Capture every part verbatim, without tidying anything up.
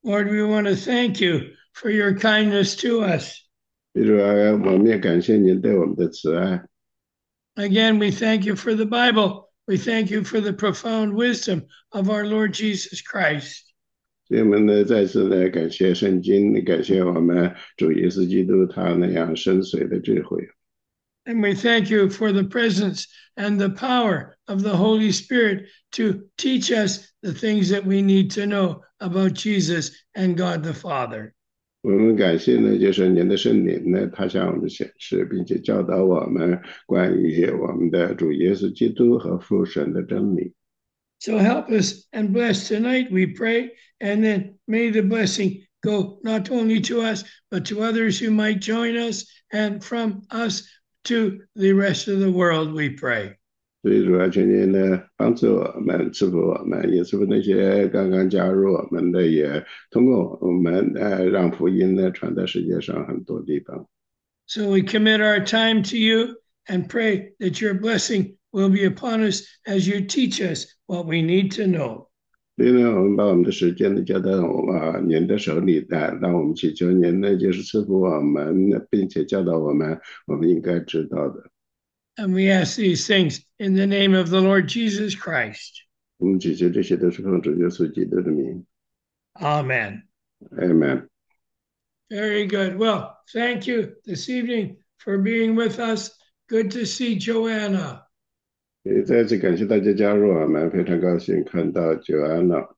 Lord, we want to thank you for your kindness to us. 主啊，我们也感谢您对我们的慈爱。 Again, we thank you for the Bible. We thank you for the profound wisdom of our Lord Jesus Christ. 所以我们呢，再次呢，感谢圣经，感谢我们主耶稣基督他那样深邃的智慧。 And we thank you for the presence and the power of the Holy Spirit to teach us the things that we need to know about Jesus and God the Father. 我们感谢呢，就是您的圣灵呢，他向我们显示，并且教导我们关于我们的主耶稣基督和父神的真理。 So help us and bless tonight, we pray, and then may the blessing go not only to us, but to others who might join us, and from us to the rest of the world, we pray. 所以主要求您呢，帮助我们，赐福我们，也赐福那些刚刚加入我们的，也通过我们呃，让福音呢传到世界上很多地方。 So we commit our time to you and pray that your blessing will be upon us as you teach us what we need to know. 所以呢，我们把我们的时间呢交到啊您的手里的，让我们祈求您呢，就是赐福我们，并且教导我们我们应该知道的。 And we ask these things in the name of the Lord Jesus Christ. 我们祈求这些都是奉主耶稣基督的名。 Amen. Amen。 Very good. Well, thank you this evening for being with us. Good to see Joanna. 也再次感谢大家加入我们，非常高兴看到久安了。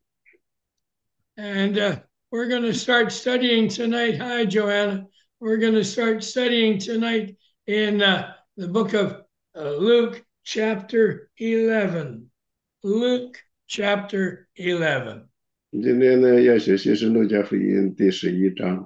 And uh, we're going to start studying tonight. Hi, Joanna. We're going to start studying tonight in uh, the book of uh, Luke, chapter eleven. Luke, chapter eleven. 今天呢，要学习是路加福音第十一章。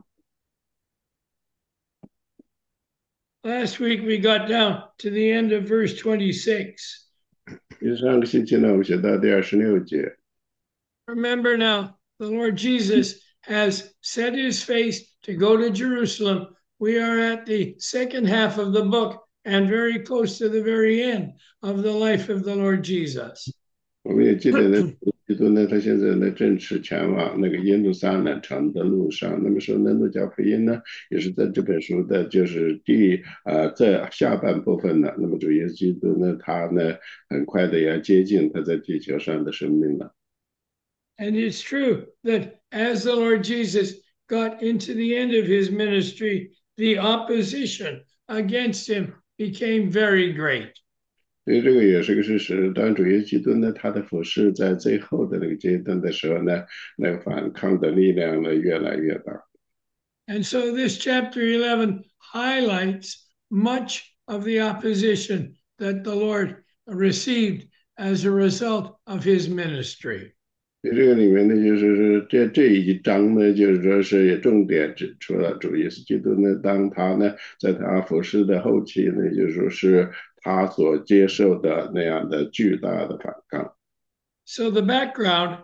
Last week we got down to the end of verse twenty-six. 上个星期呢，我们学到第二十六节。 Remember now, the Lord Jesus has set his face to go to Jerusalem. We are at the second half of the book and very close to the very end of the life of the Lord Jesus. 我们也记得呢，基督呢，他现在呢正式前往那个耶路撒冷城的路上。那么说呢，路加福音呢，也是在这本书的就是第呃在下半部分呢。那么主耶稣基督呢，他呢很快的要接近他在地球上的生命了。 And it's true that as the Lord Jesus got into the end of his ministry, the opposition against him became very great. 所以这个也是个事实。当主耶稣基督呢，他的服饰在最后的那个阶段的时候呢，那个反抗的力量呢越来越大。 And so this chapter eleven highlights much of the opposition that the Lord received as a result of his ministry. 这个里面呢，就是这这一章呢，就是说是重点指出了主耶稣基督呢，当他呢在他服侍的后期呢，就说是他所接受的那样的巨大的反抗。 So the background,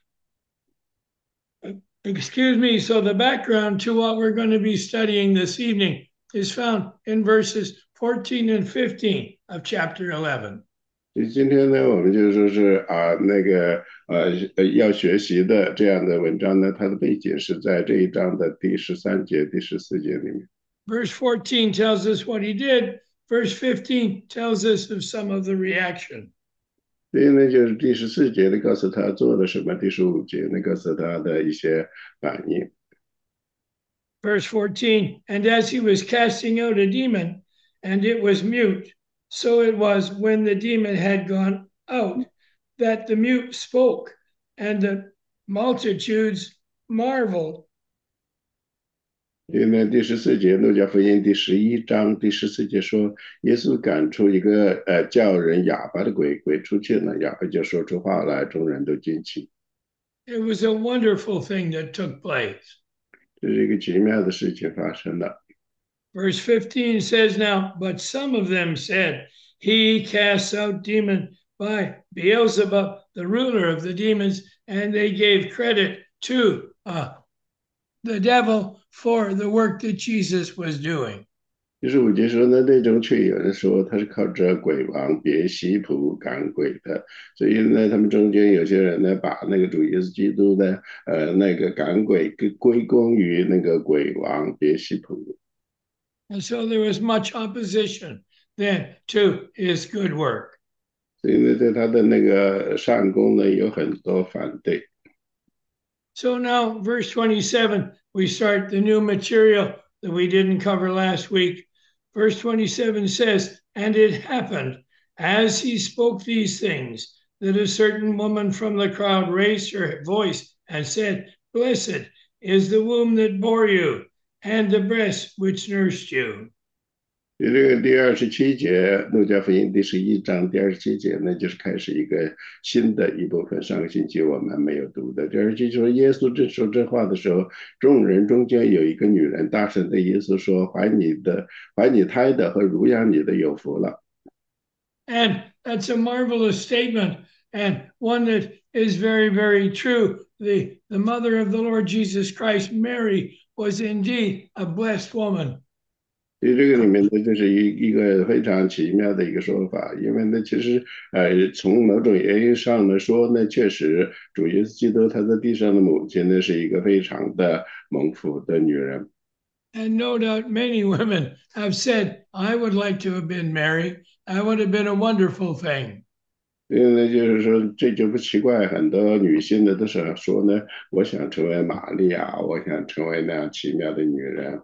excuse me, so the background to what we're going to be studying this evening is found in verses fourteen and fifteen of chapter eleven. 所以今天呢，我们就说是啊，那个呃呃要学习的这样的文章呢，它的背景是在这一章的第十三节、第十四节里面。 Verse fourteen tells us what he did. Verse fifteen tells us of some of the reaction. 所以呢，就是第十四节呢告诉他做了什么，第十五节呢告诉他的一些反应。 Verse fourteen, and as he was casting out a demon, and it was mute, so it was when the demon had gone out that the mute spoke, and the multitudes marveled. 因为呢，第十四节路加福音第十一章第十四节说，耶稣赶出一个呃叫人哑巴的鬼，鬼出去了，哑巴就说出话来，众人都惊奇。 It was a wonderful thing that took place. 这是一个奇妙的事情发生了。 Verse fifteen says, now, but some of them said, he casts out demons by Beelzebub, the ruler of the demons, and they gave credit to uh, the devil for the work that Jesus was doing. 第十五节说呢，那种却有人说他是靠着鬼王别西卜赶鬼的，所以呢，他们中间有些人呢，把那个主耶稣基督的呃那个赶鬼归归功于那个鬼王别西卜。 And so there was much opposition then to his good work. 所以呢，对他的那个善功呢，有很多反对。 So now, verse twenty-seven, we start the new material that we didn't cover last week. Verse twenty-seven says, "And it happened, as he spoke these things, that a certain woman from the crowd raised her voice and said, 'Blessed is the womb that bore you, and the breast which nursed you.'" 这个第二十七节，路加福音第十一章第二十七节呢，就是开始一个新的一部分。上个星期我们没有读的。第二十七说，耶稣正说这话的时候，众人中间有一个女人大声对耶稣说：“怀你的、怀你胎的和乳养你的有福了。” And that's a marvelous statement, and one that is very, very true. The, the mother of the Lord Jesus Christ, Mary, was indeed a blessed woman. 所以这个里面呢，就是一一个非常奇妙的一个说法，因为呢，其实呃，从某种原因上来说呢，确实主耶稣基督他在地上的母亲呢，是一个非常的蒙福的女人。 And no doubt many women have said, "I would like to have been Mary. That would have been a wonderful thing." 所以呢，就是说这就不奇怪，很多女性呢都是说呢，我想成为玛利亚，我想成为那样奇妙的女人。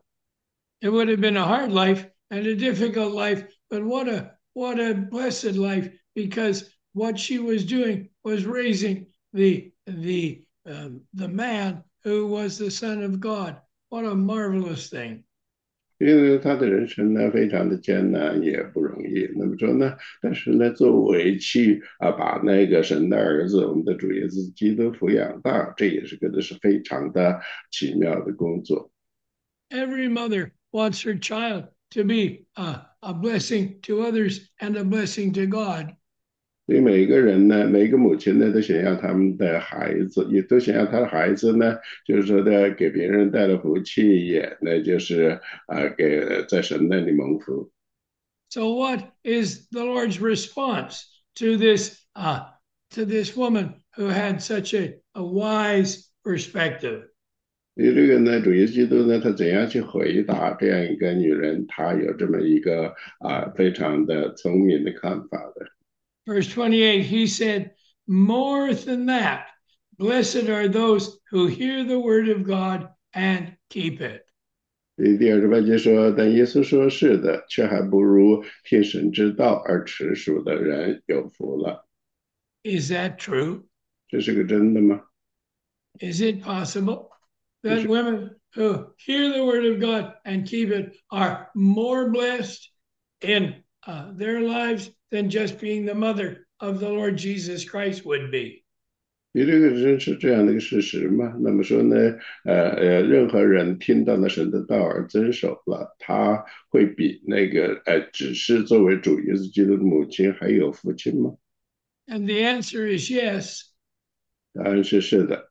It would have been a hard life and a difficult life, but what a what a blessed life, because what she was doing was raising the the um, the man who was the Son of God. What a marvelous thing! 因为他的人生呢非常的艰难，也不容易。那么说呢，但是呢，作为去啊把那个神的儿子，我们的主耶稣基督抚养大，这也是个的是非常的奇妙的工作。 Every mother wants her child to be a, a blessing to others and a blessing to God. 所以每个人呢，每个母亲呢，都想要他们的孩子，也都想要他的孩子呢，就是说的给别人带来福气，也呢就是啊给在神那里蒙福。 So, what is the Lord's response to this uh, to this woman who had such a, a wise perspective? 所以这个呢，主耶稣基督呢，他怎样去回答这样一个女人，她有这么一个啊非常的聪明的看法的。 Verse twenty-eight, he said, "More than that, blessed are those who hear the word of God and keep it." 所以第二十八节说，但耶稣说是的，却还不如听神之道而持守的人有福了。 Is that true? 这是个真的吗？ Is it possible that women who hear the word of God and keep it are more blessed in uh, their lives than just being the mother of the Lord Jesus Christ would be? 你这个真是这样的一个事实吗？那么说呢，呃呃，任何人听到了神的道而遵守了，他会比那个呃，只是作为主耶稣基督的母亲还有福气吗？ And the answer is yes. 答案是是的。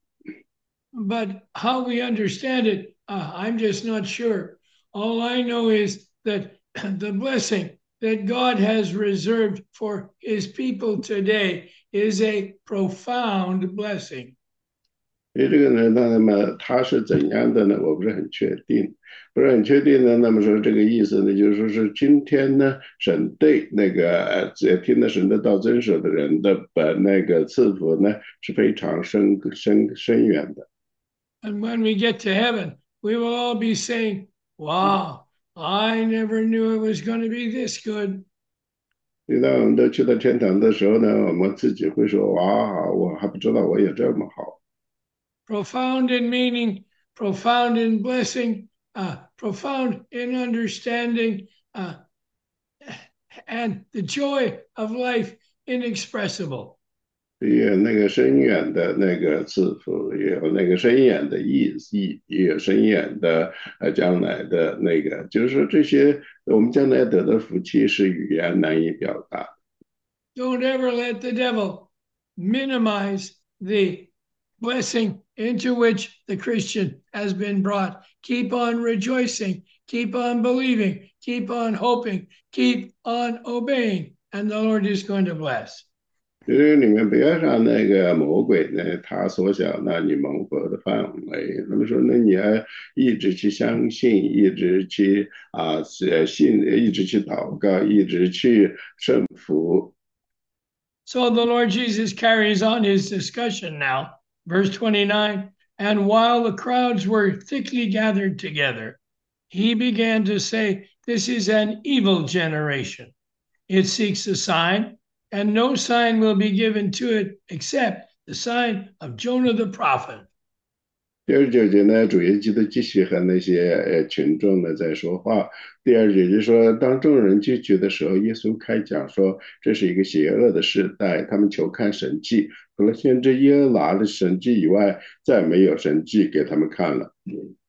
But how we understand it, uh, I'm just not sure. All I know is that the blessing that God has reserved for his people today is a profound blessing. 所以这个呢，那么他是怎样的呢？我不是很确定，不是很确定呢。那么说这个意思呢，就是说是今天呢，神对那个呃听了神的道遵守的人的呃那个赐福呢，是非常深深深远的。 And when we get to heaven, we will all be saying, "Wow, I never knew it was going to be this good." 当我们都去到天堂的时候呢，我们自己会说：“哇，我还不知道我有这么好。” Profound in meaning, profound in blessing, uh, profound in understanding, uh, and the joy of life inexpressible. 也有那个深远的那个赐福，也有那个深远的意义，也有深远的呃将来的那个，就是说这些我们将来得的福气是语言难以表达。 Don't ever let the devil minimize the blessing into which the Christian has been brought. Keep on rejoicing keep on believing, keep on hoping, keep on obeying, and the Lord is going to bless. 就是你们不要让那个魔鬼呢，他缩小那你蒙福的范围。那么说呢，你要一直去相信，一直去啊，呃信，一直去祷告，一直去顺服。 So the Lord Jesus carries on his discussion now, verse twenty-nine. And while the crowds were thickly gathered together, he began to say, "This is an evil generation. It seeks a sign, and no sign will be given to it except the sign of Jonah the prophet." 第二九节呢，主耶稣基督继续和那些呃群众呢在说话。第二节就说，当众人聚集的时候，耶稣开讲说，这是一个邪恶的时代，他们求看神迹，除了先知耶和华的神迹以外，再没有神迹给他们看了。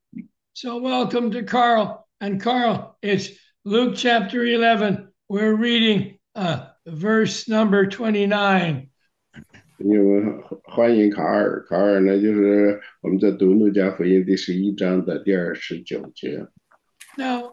So welcome to Carl. And Carl, it's Luke chapter eleven. We're reading uh, verse number twenty-nine. 因为欢迎卡尔，卡尔呢就是我们在读路加福音第十一章的第二十九节。 Now,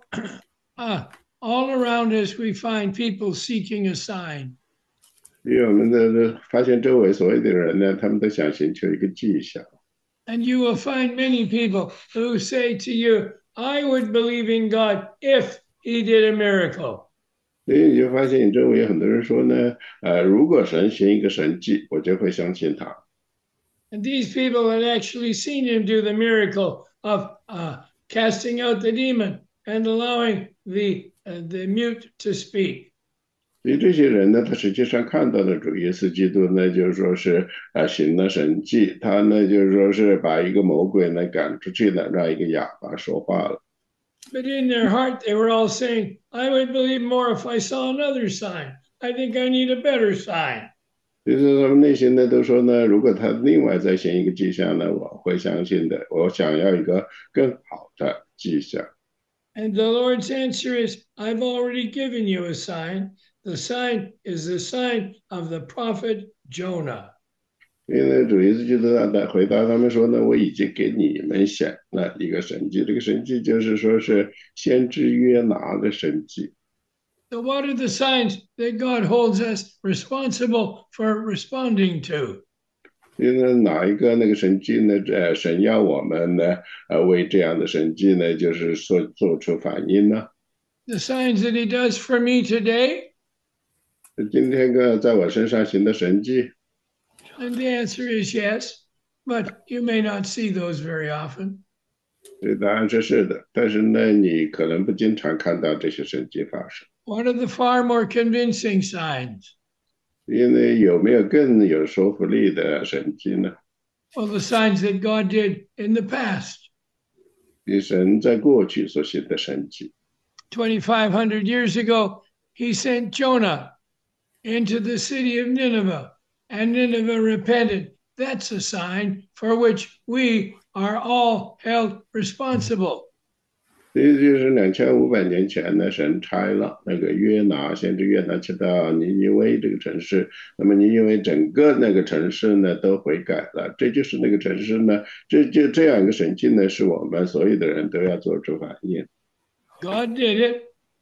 uh, all around us we find people seeking a sign. 因为我们的发现周围所有的人呢，他们都想寻求一个迹象。 And you will find many people who say to you, "I would believe in God if He did a miracle." 所以你就发现你周围有很多人说呢，呃，如果神行一个神迹，我就会相信他。 And these people had actually seen him do the miracle of uh, casting out the demon and allowing the uh, the mute to speak. 所以这些人呢，他实际上看到的主耶稣基督呢，就是说是啊行了神迹，他呢就是说是把一个魔鬼呢赶出去了，让一个哑巴说话了。 But in their heart, they were all saying, "I would believe more if I saw another sign. I think I need a better sign." 就是他们内心呢都说呢，如果他另外再行一个迹象呢，我会相信的。我想要一个更好的迹象。 And the Lord's answer is, "I've already given you a sign. The sign is the sign of the prophet Jonah." 因为主耶稣基督的回答他们说呢，我已经给你们显了一个神迹，这个神迹就是说是先知约拿的神迹。 So what are the signs that God holds us responsible for responding to? 因为哪一个那个神迹呢？呃，神要我们呢，呃，为这样的神迹呢，就是说做出反应呢。 The signs that He does for me today? 今天个在我身上行的神迹。 And the answer is yes, but you may not see those very often. 这答案是是的，但是呢，你可能不经常看到这些神迹发生。 What are the far more convincing signs? 因为有没有更有说服力的神迹呢？ Well, the signs that God did in the past. 比神在过去所行的神迹。 twenty-five hundred years ago, He sent Jonah into the city of Nineveh, and Nineveh repented. That's a sign for which we are all held responsible. 这就是两千五百年前呢，神差了那个约拿，先知约拿去到尼尼微这个城市，那么尼尼微整个那个城市呢都悔改了，这就是那个城市呢，这就这样一个神迹呢，是我们所有的人都要做出反应。 God did it,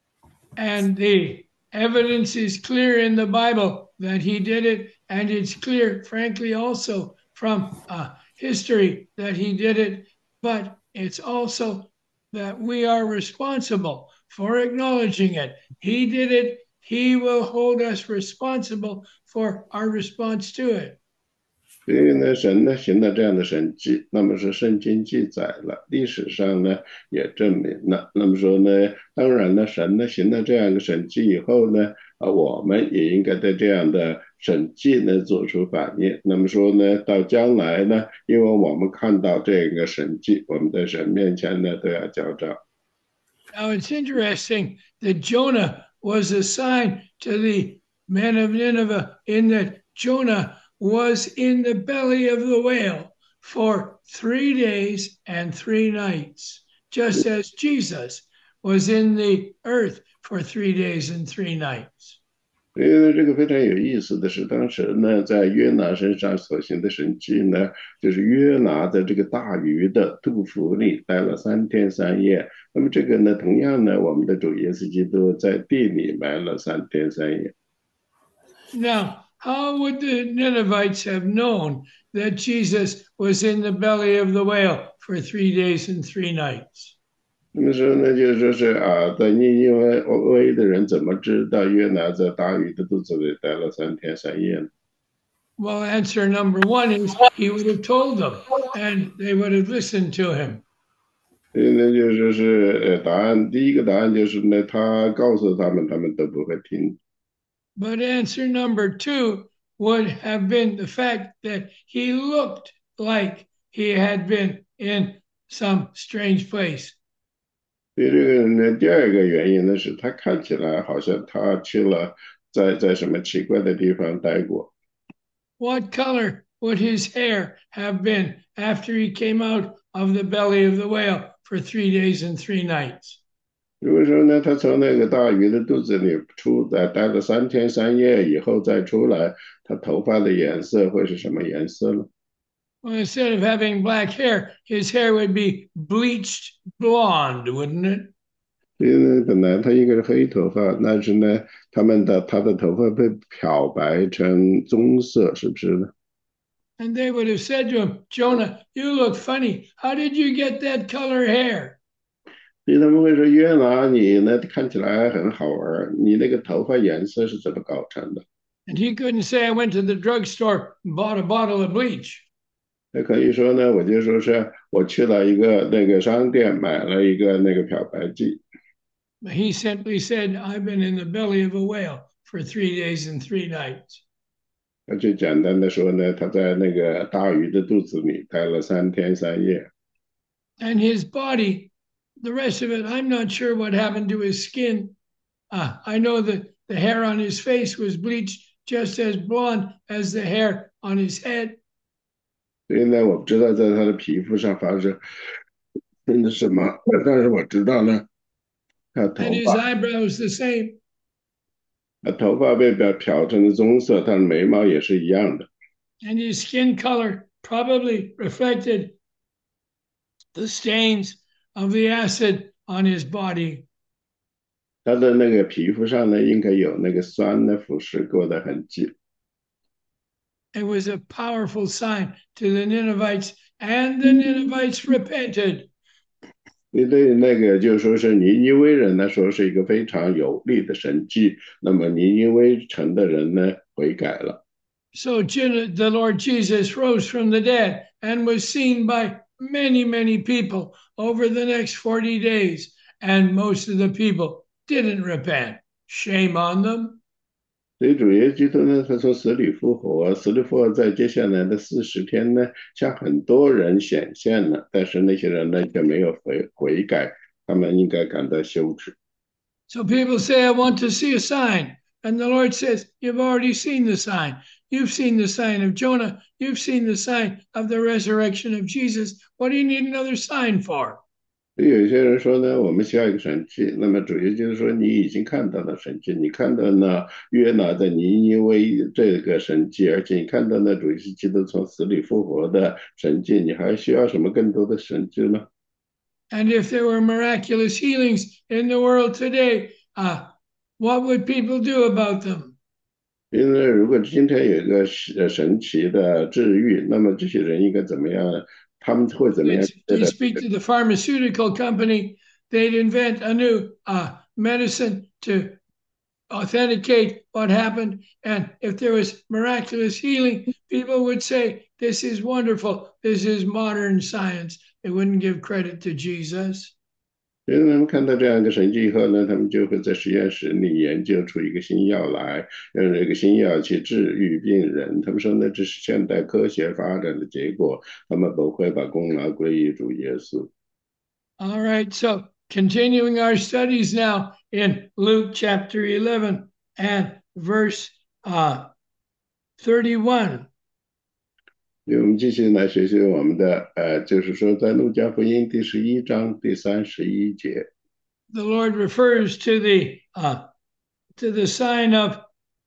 and the evidence is clear in the Bible that He did it, and it's clear, frankly, also from uh, history that He did it, but it's also that we are responsible for acknowledging it. He did it. He will hold us responsible for our response to it. 所以呢，神呢行了这样的神迹，那么是圣经记载了，历史上呢也证明了。那么说呢，当然呢，神呢行了这样一个神迹以后呢，啊，我们也应该对这样的神迹呢做出反应。那么说呢，到将来呢，因为我们看到这个神迹，我们在神面前呢都要交账。 Now it's interesting that Jonah was a sign to the men of Nineveh in that Jonah was in the belly of the whale for three days and three nights, just as Jesus was in the earth for three days and three nights. 因为这个非常有意思的是，当时呢，在约拿身上所行的神迹呢，就是约拿在这个大鱼的肚腹里待了三天三夜。那么这个呢，同样呢，我们的主耶稣基督在地里埋了三天三夜。 Now, how would the Ninevites have known that Jesus was in the belly of the whale for three days and three nights? 那么说呢，就是说是啊，在尼尼微微的人怎么知道约拿在大鱼的肚子里待了三天三夜呢？ Well, answer number one is he would have told them and they would have listened to him. 所以呢，就是说是呃，答案第一个答案就是呢，他告诉他们，他们都不会听。 But answer number two would have been the fact that he looked like he had been in some strange place. 所以这个呢，第二个原因呢，是他看起来好像他去了在在什么奇怪的地方待过。 What color would his hair have been after he came out of the belly of the whale for three days and three nights? 如果说呢，他从那个大鱼的肚子里出来，待了三天三夜以后再出来，他头发的颜色会是什么颜色呢？ Well, instead of having black hair, his hair would be bleached blonde, wouldn't it? 所以呢，本来他应该是黑头发，但是呢，他们的他的头发被漂白成棕色，是不是呢？ And they would have said to him, Jonah, you look funny. How did you get that color hair? 所以他们会说约拿，你呢看起来很好玩，你那个头发颜色是怎么搞成的？ And he couldn't say, I went to the drugstore and bought a bottle of bleach. 那可以说呢，我就说是我去了一个那个商店买了一个那个漂白剂。 But he simply said, I've been in the belly of a whale for three days and three nights. 那就简单的说呢，他在那个大鱼的肚子里待了三天三夜。 And his body, the rest of it, I'm not sure what happened to his skin. Uh, I know that the hair on his face was bleached just as blonde as the hair on his head. 所以呢，我不知道在他的皮肤上发生生的什么，但是我知道呢，他 And 头 his 发， eyebrows the same. 他头发被漂漂成了棕色，他的眉毛也是一样的。 And his skin color probably reflected the stains of the acid on his body. 他的那个皮肤上呢，应该有那个酸的腐蚀过的痕迹。 It was a powerful sign to the Ninevites, and the Ninevites repented. 你对那个就说是尼尼微人来说是一个非常有利的神迹，那么尼尼微城的人呢悔改了。 So the Lord Jesus rose from the dead and was seen by many, many people over the next forty days, and most of the people didn't repent. Shame on them. 所以主耶稣基督呢，他说死里复活，死里复活在接下来的四十天呢，向很多人显现了，但是那些人呢却没有悔悔改，他们应该感到羞耻。 So people say, I want to see a sign. And the Lord says, You've already seen the sign. You've seen the sign of Jonah. You've seen the sign of the resurrection of Jesus. What do you need another sign for? 有些人说呢，我们需要一个神迹。那么主要就是说，你已经看到了神迹，你看到了约拿的尼尼微这个神迹，而且你看到了主耶稣基督从死里复活的神迹，你还需要什么更多的神迹呢？ And if there were miraculous healings in the world today, uh, what would people do about them? 因为如果今天有一个神神奇的治愈，那么这些人应该怎么样？他们会怎么样？ They speak to the pharmaceutical company. They'd invent a new uh, medicine to authenticate what happened. And if there was miraculous healing, people would say, This is wonderful. This is modern science. They wouldn't give credit to Jesus. 所以他们看到这样一个神迹以后呢，他们就会在实验室里研究出一个新药来，用这个新药去治愈病人。他们说呢，这是现代科学发展的结果，他们不会把功劳归于主耶稣。 All right, so continuing our studies now in Luke chapter eleven and verse uh, thirty-one. 我们继续来学习我们的呃，就是说在路加福音第十一章第三十一节。 The Lord refers to the uh, to the sign of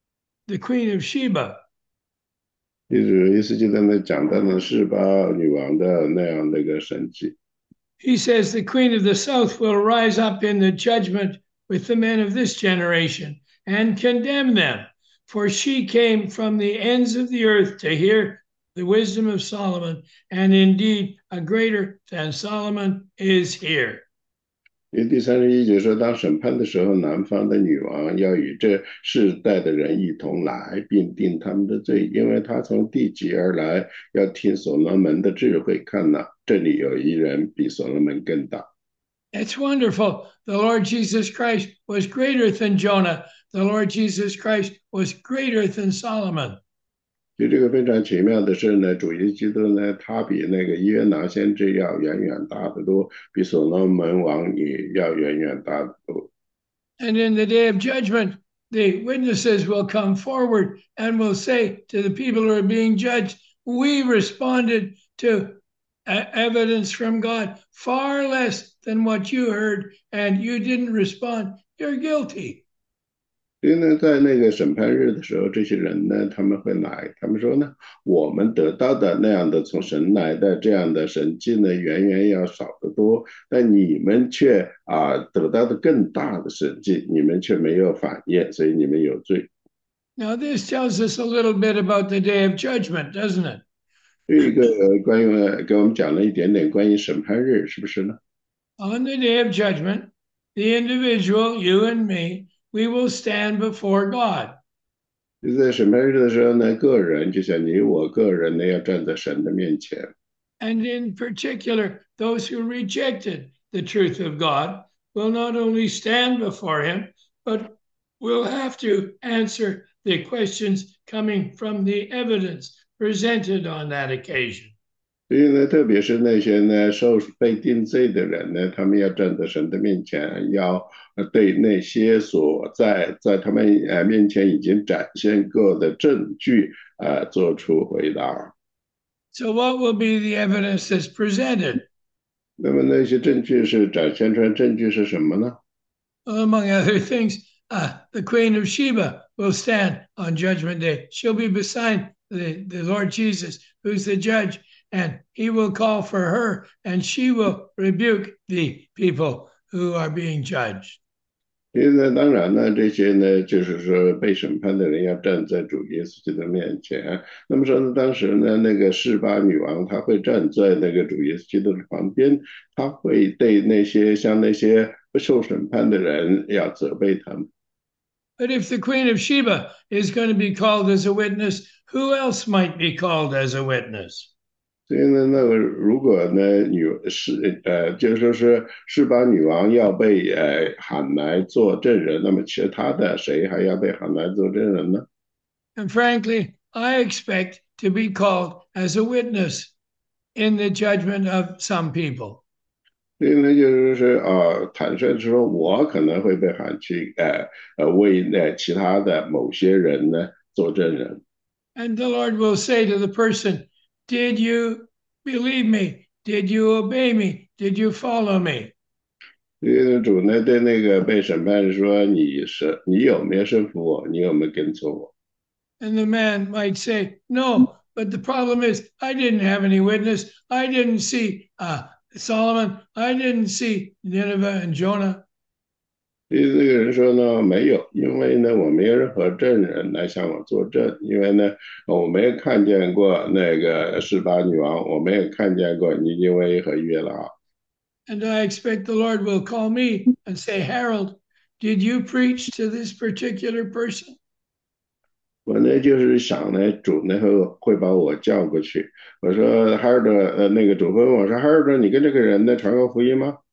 the Queen of Sheba. 第十一世纪在那讲到了示巴女王的那样的一个神迹。 He says the Queen of the South will rise up in the judgment with the men of this generation and condemn them, for she came from the ends of the earth to hear the wisdom of Solomon, and indeed a greater than Solomon is here. 因为第三十一节说，当审判的时候，南方的女王要与这世代的人一同来，并定他们的罪，因为他从地极而来，要听所罗门的智慧。看哪，这里有一人比所罗门更大。 It's wonderful. The Lord Jesus Christ was greater than Jonah. The Lord Jesus Christ was greater than Solomon. 就这个非常奇妙的是呢，主耶稣基督呢，他比那个约拿先知要远远大得多，比所罗门王也要远远大得多。 And in the day of judgment, the witnesses will come forward and will say to the people who are being judged, we responded to evidence from God far less than what you heard, and you didn't respond. You're guilty. 所以呢，在那个审判日的时候，这些人呢，他们会来，他们说呢，我们得到的那样的从神来的这样的神迹呢，远远要少得多，但你们却啊得到的更大的神迹，你们却没有反应，所以你们有罪。 Now this tells us a little bit about the day of judgment, doesn't it? 这一个关于给我们讲了一点点关于审判日，是不是呢？ On the day of judgment, the individual, you and me, we will stand before God. 就在审判日的时候呢，个人就像你我个人呢，要站在神的面前。 And in particular, those who rejected the truth of God will not only stand before him, but will have to answer the questions coming from the evidence presented on that occasion. 所以呢，特别是那些呢受被定罪的人呢，他们要站在神的面前，要对那些所在在他们呃面前已经展现过的证据呃做出回答。 So, what will be the evidence that's presented? 那么那些证据是展现出来证据是什么呢？ Well, among other things, uh, the Queen of Sheba will stand on Judgment Day. She'll be beside the, the Lord Jesus, who's the judge, and he will call for her, and she will rebuke the people who are being judged. 因为呢，当然呢，这些呢，就是说被审判的人要站在主耶稣基督面前。那么说呢，当时呢，那个示巴女王她会站在那个主耶稣基督的旁边，她会对那些像那些不受审判的人要责备他们。 But if the Queen of Sheba is going to be called as a witness, who else might be called as a witness? 所以呢，那个如果呢女是呃，就说是示巴女王要被呃喊来做证人，那么其他的谁还要被喊来做证人呢？ And frankly, I expect to be called as a witness in the judgment of some people. 所以呢，就是说啊，坦率说，我可能会被喊去呃呃为那其他的某些人呢做证人。 And the Lord will say to the person, did you believe me? Did you obey me? Did you follow me? 所以主呢对那个被审判人说：“你是你有没有顺服我？你有没有跟从我？” And the man might say, no, but the problem is I didn't have any witness. I didn't see uh, Solomon. I didn't see Nineveh and Jonah. 所以这个人说呢，没有，因为呢，我没有任何证人来向我作证，因为呢，我没有看见过那个示巴女王，我没有看见过尼尼微和约拉。 And I expect the Lord will call me and say, Harold, did you preach to this particular person? 我呢就是想呢，主呢会会把我叫过去。我说哈尔德，呃，那个主会问我说，哈尔德，你跟这个人呢传过福音吗？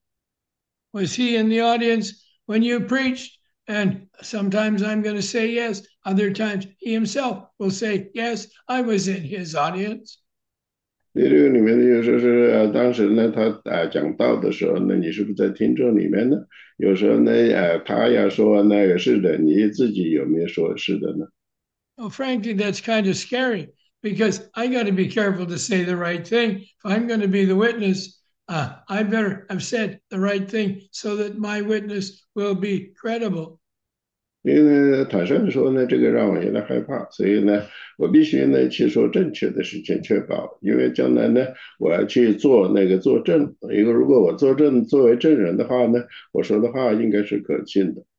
Was he in the audience when you preached? And sometimes I'm going to say yes. Other times he himself will say, yes, I was in his audience. 这个里面呢，就说是呃，当时呢，他呃讲道的时候呢，你是不是在听众里面呢？有时候呢，呃，他要说那个是的，你自己有没有说是的呢？ Well, frankly, that's kind of scary because I got to be careful to say the right thing. If I'm going to be the witness, uh, I better have said the right thing so that my witness will be credible. 因为呢，坦率的说呢，这个让我有点害怕，所以呢，我必须呢去说正确的事情，确保，因为将来呢，我要去做那个作证，一个如果我作证作为证人的话呢，我说的话应该是可信的。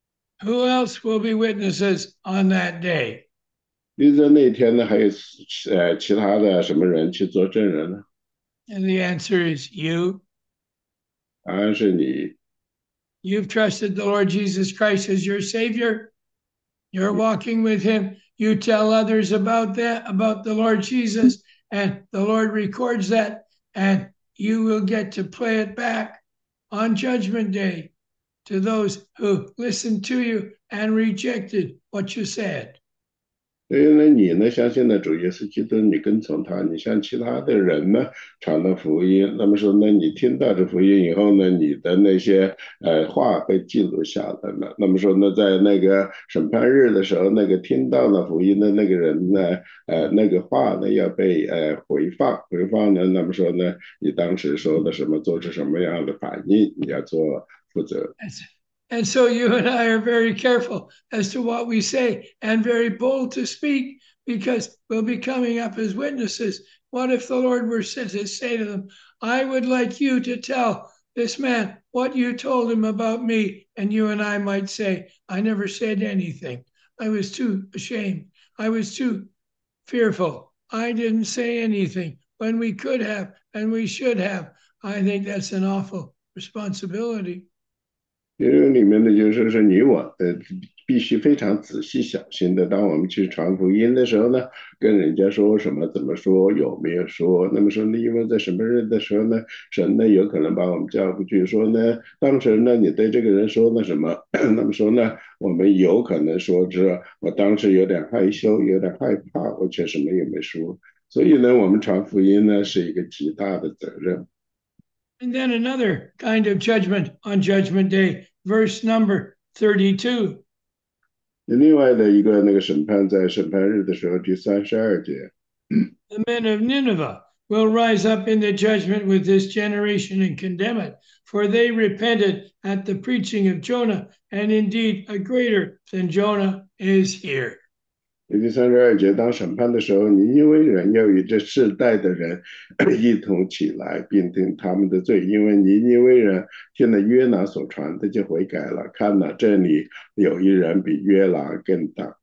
Who else will be witnesses on that day? 因为在那天呢，还有呃其他的什么人去做证人呢？ And the answer is you. 答案是你， You've trusted the Lord Jesus Christ as your Savior. You're walking with Him. You tell others about that, about the Lord Jesus, and the Lord records that, and you will get to play it back on Judgment Day to those who listened to you and rejected what you said. 所以呢，你呢相信了主耶稣基督，你跟从他，你向其他的人呢传了福音。那么说呢，你听到这福音以后呢，你的那些呃话被记录下来了。那么说呢，在那个审判日的时候，那个听到了福音的那个人呢，呃，那个话呢要被呃回放，回放呢，那么说呢，你当时说的什么，做出什么样的反应，你要做负责。 And so you and I are very careful as to what we say and very bold to speak because we'll be coming up as witnesses. What if the Lord were to say to them, I would like you to tell this man what you told him about me? And you and I might say, I never said anything. I was too ashamed. I was too fearful. I didn't say anything when we could have and we should have. I think that's an awful responsibility. 因为里面的就是是你我的必须非常仔细小心的。当我们去传福音的时候呢，跟人家说什么，怎么说，有没有说。那么说呢，因为在什么日的时候呢，神呢有可能把我们叫过去说呢，当时呢你对这个人说了什么，那么说呢，我们有可能说这我当时有点害羞，有点害怕，我却什么也没说。所以呢，我们传福音呢是一个极大的责任。 And then another kind of judgment on Judgment Day, verse number thirty-two. 另外的一个那个审判，在审判日的时候，第三十二节。 The men of Nineveh will rise up in the judgment with this generation and condemn it, for they repented at the preaching of Jonah, and indeed a greater than Jonah is here. 第三十二节，当审判的时候，尼因为人要与这世代的人一同起来，并定他们的罪，因为尼因为人听了约拿所传的就悔改了。看了这里有一人比约拿更大。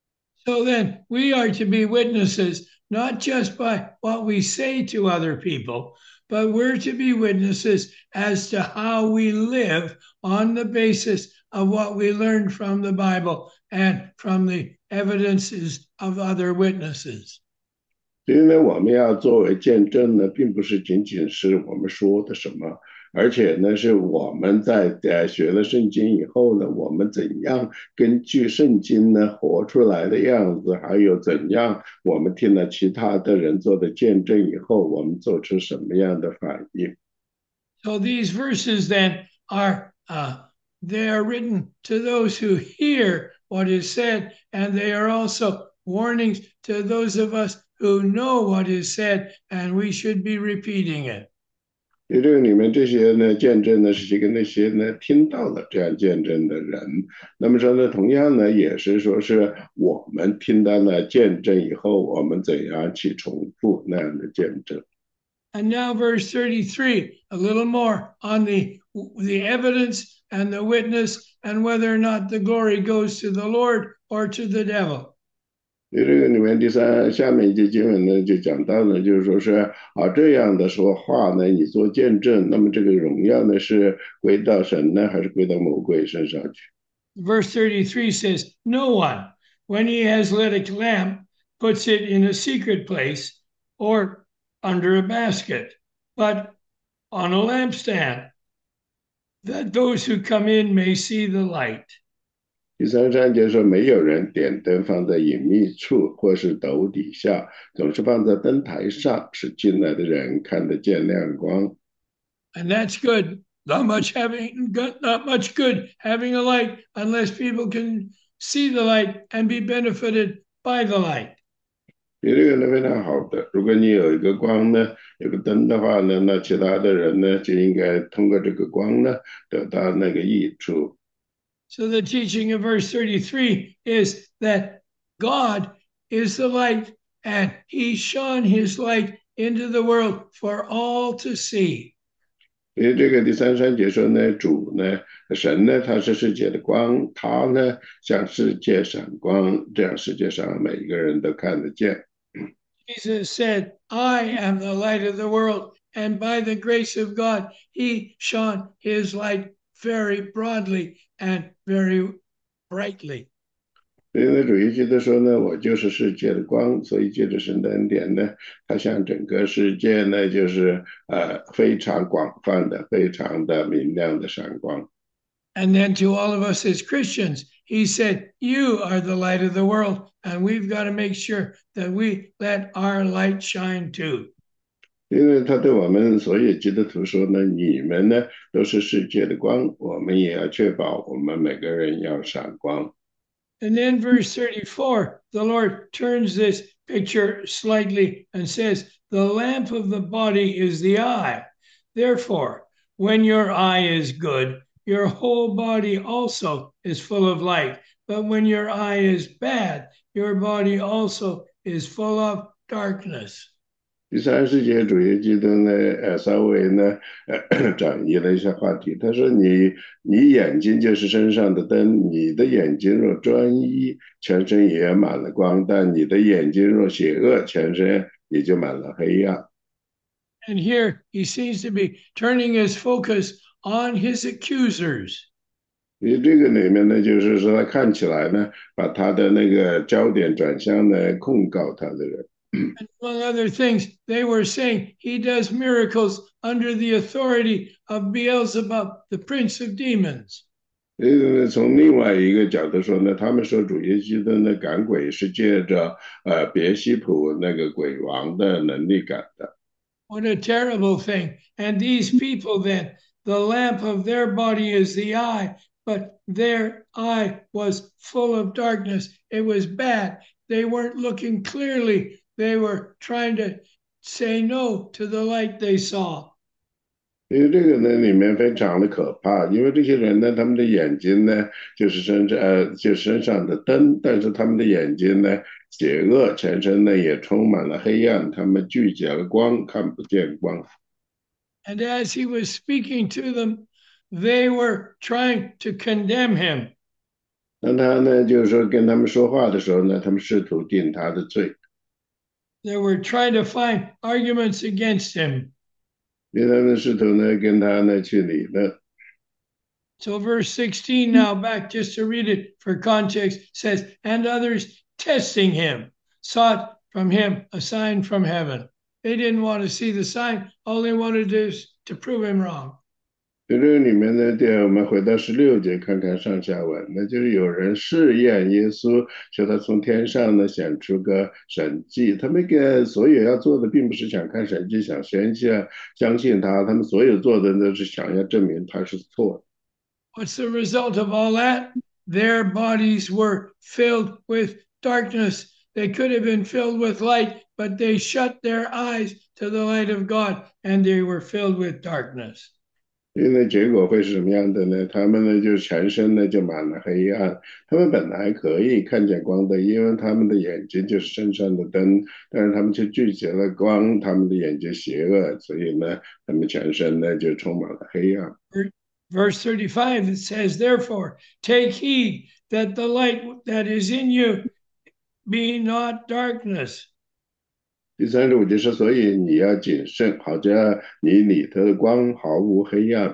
So then we are to be witnesses, not just by what we say to other people, but we're to be witnesses as to how we live on the basis of what we learned from the Bible and from the evidences of other witnesses. 所以呢，我们要作为见证呢，并不是仅仅是我们说的什么，而且呢，是我们在呃学了圣经以后呢，我们怎样根据圣经呢活出来的样子，还有怎样我们听了其他的人做的见证以后，我们做出什么样的反应。 So these verses then are uh, they are written to those who hear what is said, and they are also warnings to those of us who know what is said, and we should be repeating it. 因为这个里面这些呢见证呢，是跟那些呢听到了这样见证的人，那么说呢，同样呢也是说是我们听到了见证以后，我们怎样去重复那样的见证。 And now, verse thirty-three, a little more on the, the evidence and the witness and whether or not the glory goes to the Lord or to the devil. 因为这个里面第三下面一节经文呢，就讲到呢，就是说是啊这样的说话呢，你做见证，那么这个荣耀呢是归到神呢，还是归到魔鬼身上去？ Verse thirty-three says, No one, when he has lit a lamp, puts it in a secret place or under a basket, but on a lampstand, that those who come in may see the light. 第三章节说，没有人点灯放在隐秘处或是斗底下，总是放在灯台上，使进来的人看得见亮光。 And that's good. Not much having not much good having a light unless people can see the light and be benefited by the light. 这个呢非常好的，如果你有一个光呢，有个灯的话呢，那其他的人呢就应该通过这个光呢得到那个益处。 So the teaching of verse thirty-three is that God is the light, and he shone his light into the world for all to see. 所以这个第三章节说呢，主呢，神呢，他是世界的光，他呢向世界闪光，这样世界上每一个人都看得见。 Jesus said, I am the light of the world, and by the grace of God, he shone his light very broadly and very brightly. 所以呢，主耶稣基督说呢，我就是世界的光，所以借着神的恩典呢，他向整个世界呢，就是呃非常广泛的、非常的明亮的闪光。 And then to all of us as Christians, he said, you are the light of the world, and we've got to make sure that we let our light shine too. 因为他对我们所有基督徒说呢，你们呢都是世界的光，我们也要确保我们每个人要闪光。 And then verse thirty-four, the Lord turns this picture slightly and says, the lamp of the body is the eye. Therefore, when your eye is good, your whole body also is full of light. But when your eye is bad, your body also is full of darkness. 第三世界主义基督呢，呃，稍微呢，呃，转移了一下话题。他说你：“你眼睛就是身上的灯，你的眼睛若专一，全身也满了光；但你的眼睛若邪恶，全身也就满了黑暗。” And here he seems to be turning his focus on his accusers. 因为这个里面呢，就是说他看起来呢，把他的那个焦点转向呢控告他的人。 And among other things, they were saying he does miracles under the authority of Beelzebub, the prince of demons. 呃，从另外一个角度说呢，他们说主耶稣的那赶鬼是借着呃别西卜那个鬼王的能力赶的。 What a terrible thing! And these people then, the lamp of their body is the eye, but their eye was full of darkness. It was bad. They weren't looking clearly. They were trying to say no to the light they saw. 因为这个呢，里面非常的可怕，因为这些人呢，他们的眼睛呢，就是身上呃，就身上的灯，但是他们的眼睛呢，邪恶，全身呢也充满了黑暗，他们拒绝了光，看不见光。 And as he was speaking to them, they were trying to condemn him. 那他呢，就是说跟他们说话的时候呢，他们试图定他的罪。 They were trying to find arguments against him. 因为他们试图呢跟他呢去理论。 So verse sixteen now, back just to read it for context, says, and others testing him, sought from him a sign from heaven. They didn't want to see the sign. All they wanted to do is to prove him wrong. 在这个里面呢，对，我们回到十六节看看上下文，那就是有人试验耶稣，求他从天上呢显出个神迹。他们给所有要做的，并不是想看神迹，想宣泄相信他，他们所有做的都是想要证明他是错的。 What's the result of all that? Their bodies were filled with darkness. They could have been filled with light, but they shut their eyes to the light of God, and they were filled with darkness. 因为结果会是什么样的呢？他们呢就全身呢就满了黑暗。他们本来可以看见光的，因为他们的眼睛就是身上的灯，但是他们却拒绝了光，他们的眼睛邪恶，所以呢，他们全身呢就充满了黑暗。 Verse thirty-five, it says, therefore, take heed that the light that is in you be not darkness. 第三十五节说，所以你要谨慎，好叫你里头的光毫无黑暗。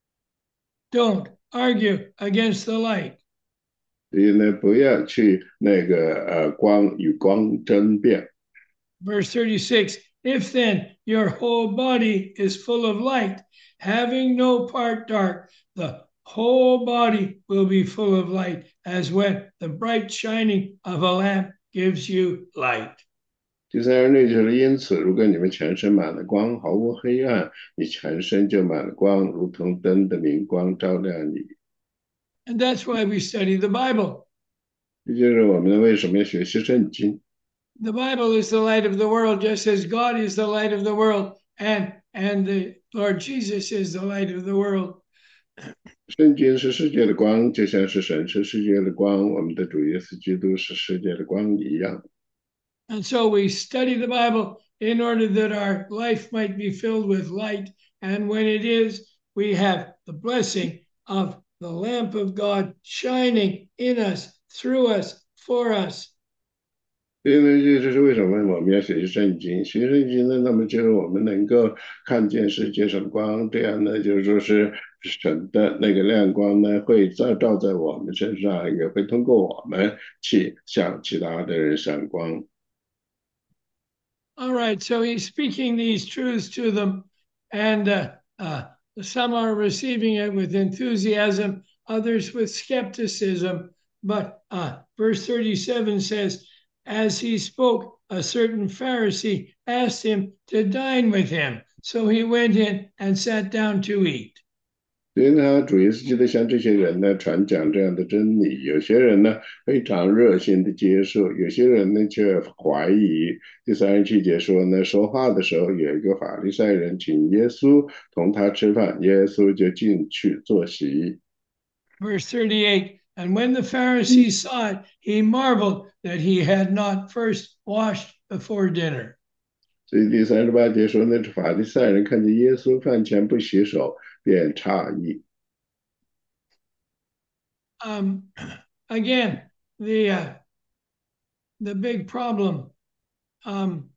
Don't argue against the light. 所以呢，不要去那个呃光与光争辩。 Verse thirty-six, if then your whole body is full of light, having no part dark, the whole body will be full of light, as when the bright shining of a lamp gives you light. 第三十六就是因此，如果你们全身满了光，毫无黑暗，你全身就满了光，如同灯的明光照亮你。 And that's why we study the Bible. 这就是我们为什么要学习圣经。 The Bible is the light of the world, just as God is the light of the world, and and the Lord Jesus is the light of the world. 圣经是世界的光，就像是神是世界的光，我们的主耶稣基督是世界的光一样。 And so we study the Bible in order that our life might be filled with light. And when it is, we have the blessing of the lamp of God shining in us, through us, for us. 所以呢，这就是为什么我们要学习圣经。学圣经呢，那么就是我们能够看见世界上的光，这样呢，就是说是神的那个亮光呢，会照照在我们身上，也会通过我们去向其他的人闪光。 All right, so he's speaking these truths to them, and uh, uh, some are receiving it with enthusiasm, others with skepticism. But uh, verse thirty-seven says, as he spoke, a certain Pharisee asked him to dine with him. So he went in and sat down to eat. 所以呢，主耶稣基督向这些人呢传讲这样的真理，有些人呢非常热心的接受，有些人呢却怀疑。第三十七节说呢，说话的时候有一个法利赛人请耶稣同他吃饭，耶稣就进去坐席。 Verse thirty-eight, and when the Pharisee saw it, he marveled that he had not first washed before dinner. 所以第三十八节说，那法利赛人看见耶稣饭前不洗手，便诧异。 Um, again, the uh, the big problem. Um,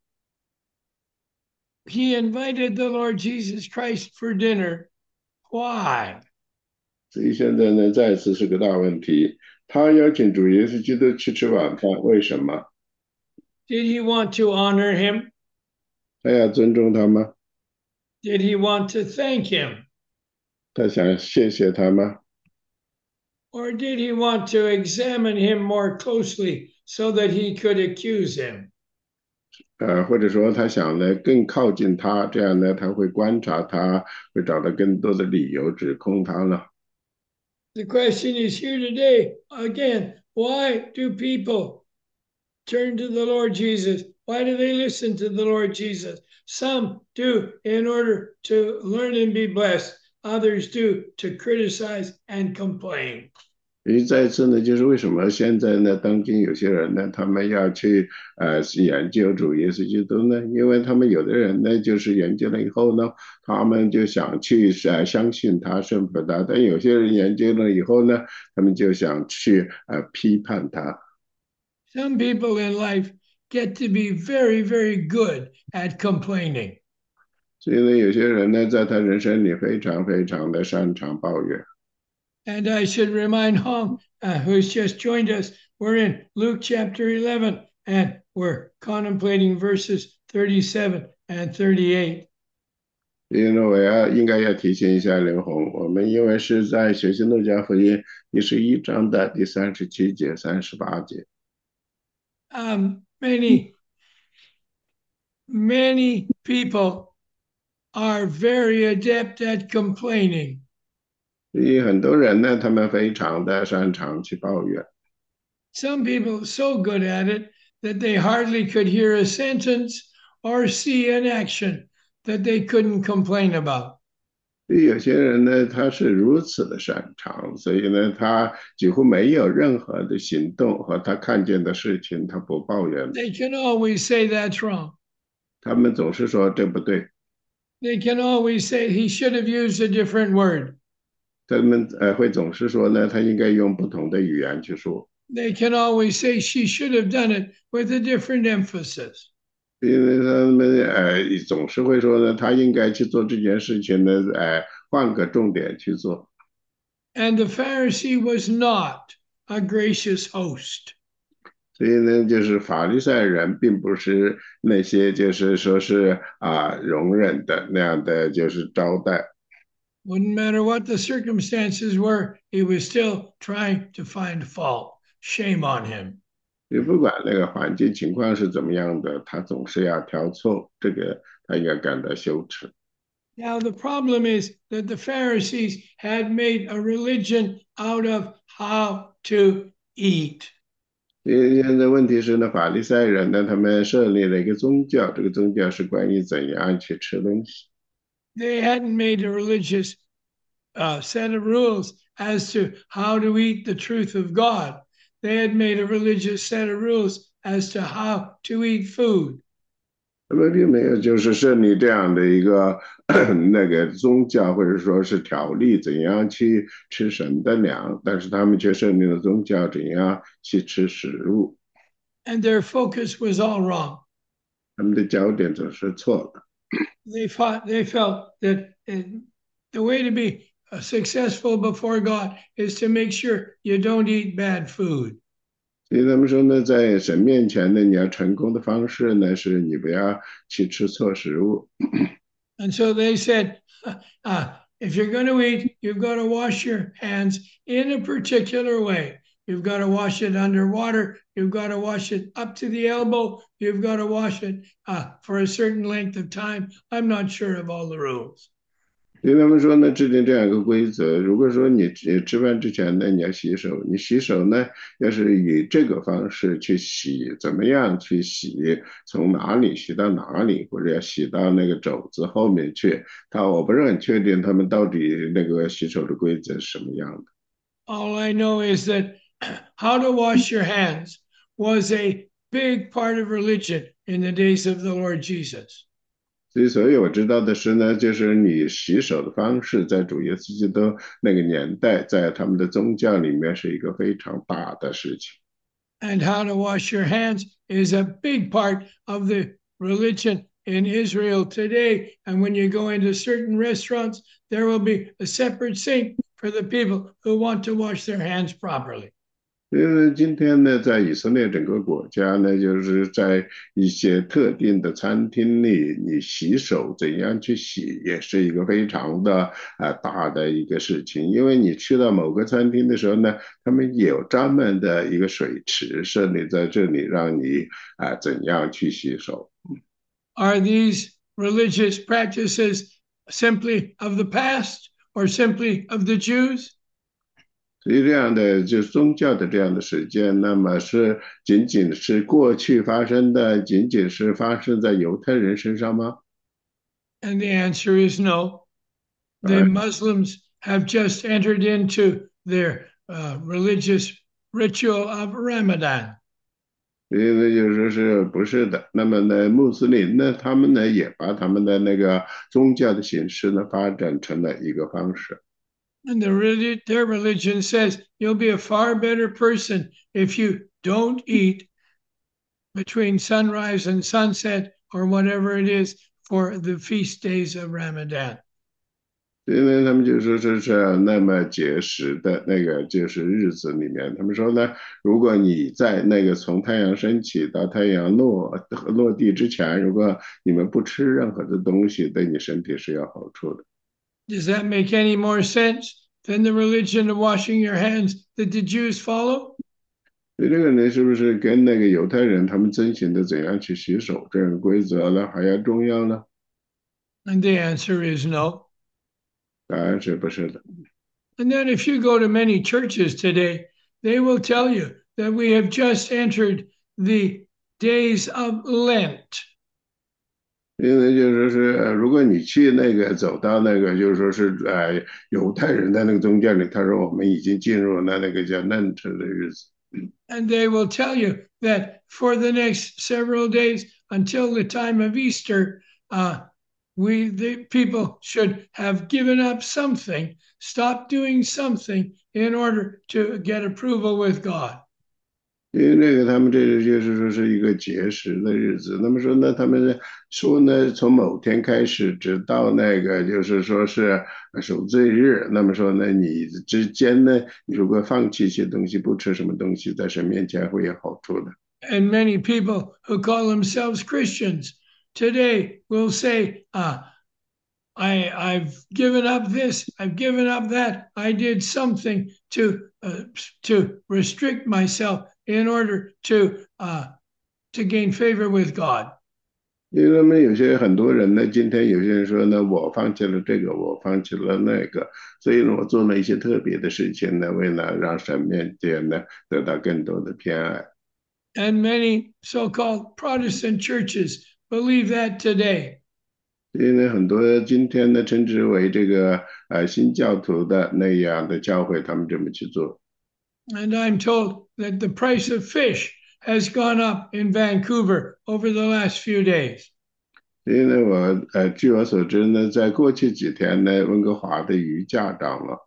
he invited the Lord Jesus Christ for dinner. Why? 所以现在呢，再次是个大问题。他邀请主耶稣基督去吃晚饭，为什么？ Did he want to honor him? 他要尊重他吗？ Did he want to thank him? 他想谢谢他吗？ Or did he want to examine him more closely so that he could accuse him? 呃，或者说他想呢更靠近他，这样呢他会观察他，会找到更多的理由指控他呢？ The question is here today again, why do people turn to the Lord Jesus? Why do they listen to the Lord Jesus? Some do in order to learn and be blessed, others do to criticize and complain. 所以再次呢，就是为什么现在呢，当今有些人呢，他们要去呃研究主耶稣基督呢？因为他们有的人呢，就是研究了以后呢，他们就想去呃相信他、顺服他；但有些人研究了以后呢，他们就想去呃批判他。 Some people in life get to be very, very good at complaining. 所以呢，有些人呢，在他人生里非常非常的擅长抱怨。 And I should remind Hong, uh, who's just joined us, we're in Luke chapter eleven, and we're contemplating verses thirty-seven and thirty-eight. 因为我要应该要提醒一下林红，我们因为是在学习路加福音第十一章的第三十七节、三十八节。 Um, many, many people are very adept at complaining. 所以很多人呢，他们非常的擅长去抱怨。 Some people are so good at it that they hardly could hear a sentence or see an action that they couldn't complain about. 所以有些人呢，他是如此的擅长，所以呢，他几乎没有任何的行动和他看见的事情，他不抱怨。 They can always say that's wrong. 他们总是说这不对， They can always say he should have used a different word. 他们呃会总是说呢，他应该用不同的语言去说。 They can always say she should have done it with a different emphasis. 因为他们呃总是会说呢，他应该去做这件事情呢，呃换个重点去做。 And the Pharisee was not a gracious host. 所以呢，就是法利赛人并不是那些就是说是啊容忍的那样的就是招待。 Wouldn't matter what the circumstances were, he was still trying to find fault. Shame on him. 也不管那个环境情况是怎么样的，他总是要挑错，这个他应该感到羞耻。 Now, the problem is that the Pharisees had made a religion out of how to eat. 因为现在问题是呢，法利赛人呢，他们设立了一个宗教，这个宗教是关于怎样去吃东西。 They hadn't made a religious uh, set of rules as to how to eat the truth of God. They had made a religious set of rules as to how to eat food. 他们并没有就是设立这样的一个那个宗教或者说是条例，怎样去吃神的粮，但是他们却设立了宗教，怎样去吃食物。 And their focus was all wrong. 他们的焦点总是错的。 They thought they felt that it, the way to be successful before God is to make sure you don't eat bad food. 所以他们说呢，在神面前呢，你要成功的方式呢，是你不要去吃错食物。 And so they said, uh, if you're going to eat, you've got to wash your hands in a particular way. You've got to wash it underwater. You've got to wash it up to the elbow. You've got to wash it uh, for a certain length of time. I'm not sure of all the rules. 所以他们说呢，制定这样一个规则，如果说你吃吃饭之前呢，你要洗手，你洗手呢，要是以这个方式去洗，怎么样去洗，从哪里洗到哪里，或者要洗到那个肘子后面去，他我不是很确定他们到底那个洗手的规则是什么样的。 All I know is that how to wash your hands was a big part of religion in the days of the Lord Jesus. 所以，所以我知道的是呢，就是你洗手的方式，在主耶稣基督那个年代，在他们的宗教里面是一个非常大的事情。 And how to wash your hands is a big part of the religion in Israel today. And when you go into certain restaurants, there will be a separate sink for the people who want to wash their hands properly. 因为今天呢，在以色列整个国家呢，就是在一些特定的餐厅里，你洗手怎样去洗，也是一个非常的啊、呃、大的一个事情。因为你去到某个餐厅的时候呢，他们有专门的一个水池设立在这里，让你啊、呃、怎样去洗手。 Are these religious practices simply of the past or simply of the Jews? 所以这样的就宗教的这样的实践，那么是仅仅是过去发生的，仅仅是发生在犹太人身上吗？ And the answer is no. The Muslims have just entered into their uh, religious ritual of Ramadan. 所以呢，就说是不是的。那么呢，穆斯林呢，他们呢也把他们的那个宗教的形式呢发展成了一个方式。 And the, their religion says you'll be a far better person if you don't eat between sunrise and sunset or whatever it is for the feast days of Ramadan. 所以呢，他们就说这是那么节食的那个就是日子里面，他们说呢，如果你在那个从太阳升起到太阳落落地之前，如果你们不吃任何的东西，对你身体是有好处的。 Does that make any more sense than the religion of washing your hands that the Jews follow? 所以这个呢，是不是跟那个犹太人他们遵循的怎样去洗手这样的规则呢，还要重要呢？ And the answer is no. 答案是不是的。 And then if you go to many churches today, they will tell you that we have just entered the days of Lent. 因为就是说是，如果你去那个走到那个，就是说是呃犹太人的那个宗教里，他说我们已经进入了那个叫嫩特的日子。 And they will tell you that for the next several days until the time of Easter, uh, we the people should have given up something, stop doing something in order to get approval with God. 因为那个他们这个就是说是一个节食的日子，那么说呢，他们说呢，从某天开始，直到那个就是说是守罪日，那么说呢，你之间呢，你如果放弃一些东西，不吃什么东西，在神面前会有好处的。 And many people who call themselves Christians today will say, uh, I, I've given up this, I've given up that, I did something to uh, to restrict myself in order to uh, to gain favor with God. 因为他们有些很多人呢，今天有些人说呢，我放弃了这个，我放弃了那个，所以呢，我做了一些特别的事情呢，为了让神面前呢得到更多的偏爱。 And many so-called Protestant churches believe that today. 所以呢，很多今天呢称之为这个呃新教徒的那样的教会，他们这么去做。 And I'm told that the price of fish has gone up in Vancouver over the last few days 所以呢，我呃据我所知呢，在过去几天呢，温哥华的鱼价涨了。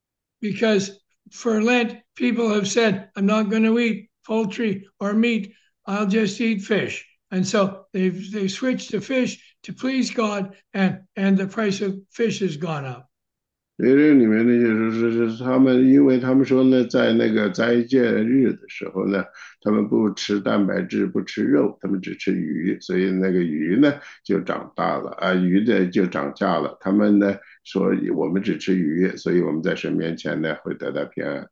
because for Lent, people have said, I'm not going to eat poultry or meat, I'll just eat fish. And so they've they switched to fish to please God, and, and the price of fish has gone up. 所以这里面呢，就是是是他们，因为他们说呢，在那个斋戒日的时候呢，他们不吃蛋白质，不吃肉，他们只吃鱼，所以那个鱼呢就长大了啊，鱼的就涨价了。他们呢说我们只吃鱼，所以我们在神面前呢会得到平安。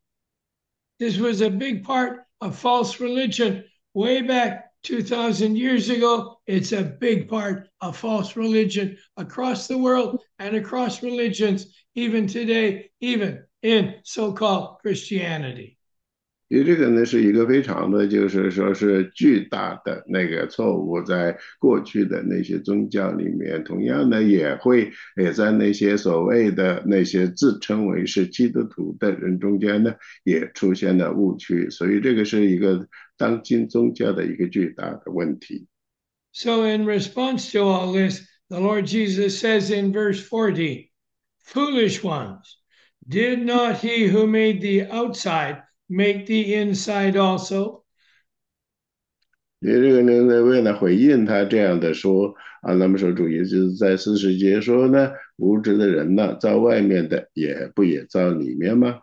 This was a big part of false religion way back two thousand years ago. It's a big part of false religion across the world and across religions, even today, even in so called Christianity. 其实这个呢是一个非常的，就是说是巨大的那个错误，在过去的那些宗教里面，同样呢也会也在那些所谓的那些自称为是基督徒的人中间呢，也出现了误区，所以这个是一个当今宗教的一个巨大的问题。 So, in response to all this, the Lord Jesus says in verse forty, Foolish ones, did not he who made the outside make the inside also? 因为这个呢，为了回应他这样的说啊，那么说主耶稣在四十节说呢，无知的人呢，造外面的也不也造里面吗？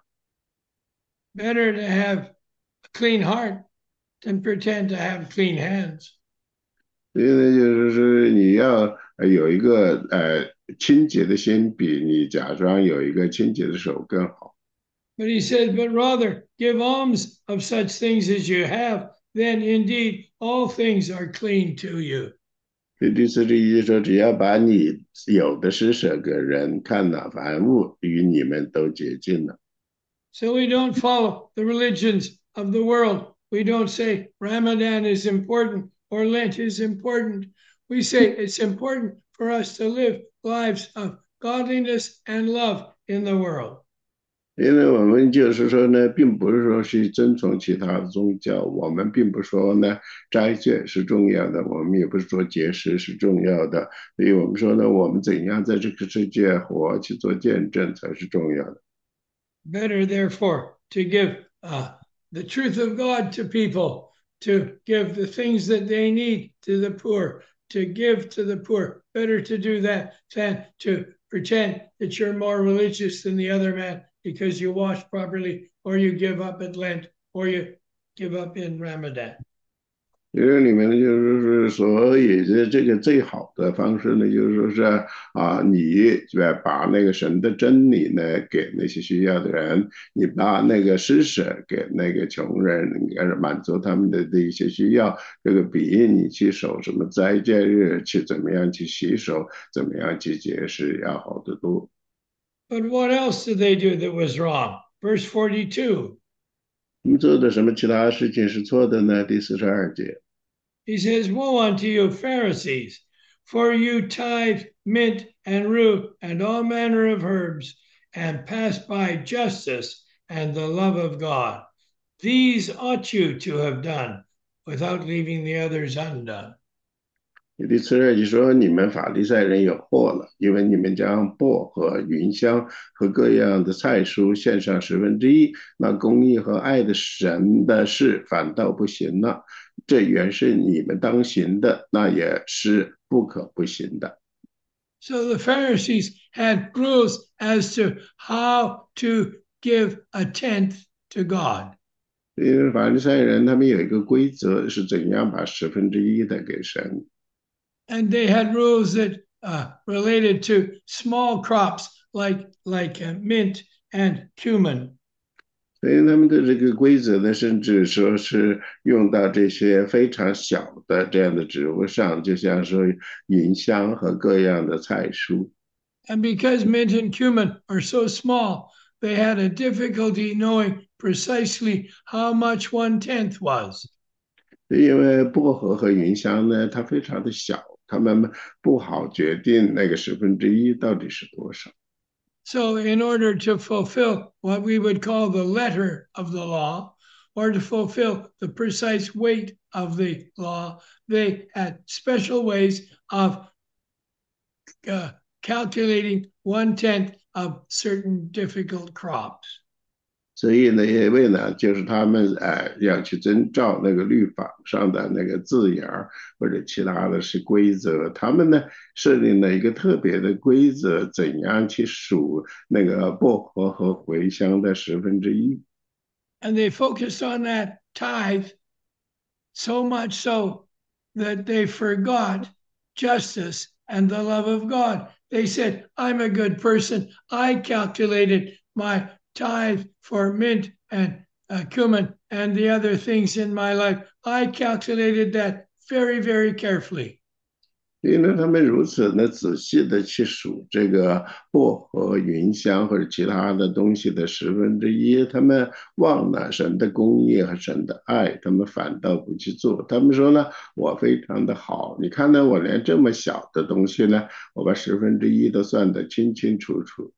Better to have a clean heart than pretend to have clean hands. 所以呢，就是说你要呃有一个呃清洁的心，比你假装有一个清洁的手更好。 But he said, But rather give alms of such things as you have, then indeed all things are clean to you. 所以第四十一说，只要把你有的施舍给人，看哪凡物与你们都洁净了。 So we don't follow the religions of the world. We don't say Ramadan is important or Lent is important. We say it's important for us to live lives of godliness and love in the world. 因为我们就是说呢，并不是说是遵从其他的宗教，我们并不说呢斋戒是重要的，我们也不是说节食是重要的，所以我们说呢，我们怎样在这个世界活，去做见证才是重要的。 Better, therefore, to give uh, the truth of God to people, to give the things that they need to the poor, to give to the poor. Better to do that than to pretend that you're more religious than the other man because you wash properly, or you give up at Lent, or you give up in Ramadan. 这里面呢，就是说，所以这这个最好的方式呢，就是说是啊，你呃把那个神的真理呢给那些需要的人，你把那个施舍给那个穷人，呃满足他们的的一些需要，这个比你去守什么斋戒日，去怎么样去洗手，怎么样去节食要好得多。 But what else did they do that was wrong? Verse forty-two. 他们做的什么其他事情是错的呢？第四十二节。 He says, Woe unto you, Pharisees, for you tithe mint and rue and all manner of herbs, and pass by justice and the love of God. These ought you to have done, without leaving the others undone. 第四二就说你们法利赛人有祸了，因为你们将薄荷、芸香和各样的菜蔬献上十分之一，那公义和爱的神的事反倒不行了。这原是你们当行的，那也是不可不行的。 So the Pharisees had rules as to how to give a tenth to God. 因为法利赛人他们有一个规则，是怎样把十分之一的给神。 And they had rules that uh, related to small crops like like uh, mint and cumin. 所以他们的这个规则呢，甚至说是用到这些非常小的这样的植物上，就像说芸香和各样的菜蔬。 And because mint and cumin are so small, they had a difficulty knowing precisely how much one tenth was. 因为薄荷和芸香呢，它非常的小， 他们不好决定那个十分之一到底是多少。 So, in order to fulfill what we would call the letter of the law, or to fulfill the precise weight of the law, they had special ways of uh, calculating one tenth of certain difficult crops. 所以呢，因为呢，就是他们呃要去遵照那个律法上的那个字眼儿或者其他的是规则，他们呢设定了一个特别的规则，怎样去数那个薄荷和茴香的十分之一。 And they focused on that tithe so much so that they forgot justice and the love of God. They said, I'm a good person. I calculated my tithe for mint and uh, cumin and the other things in my life. I calculated that very, very carefully. 因为他们如此的仔细的去数这个薄荷、芸香或者其他的东西的十分之一，他们忘了神的公义和神的爱，他们反倒不去做。他们说呢，我非常的好，你看呢，我连这么小的东西呢，我把十分之一都算得清清楚楚。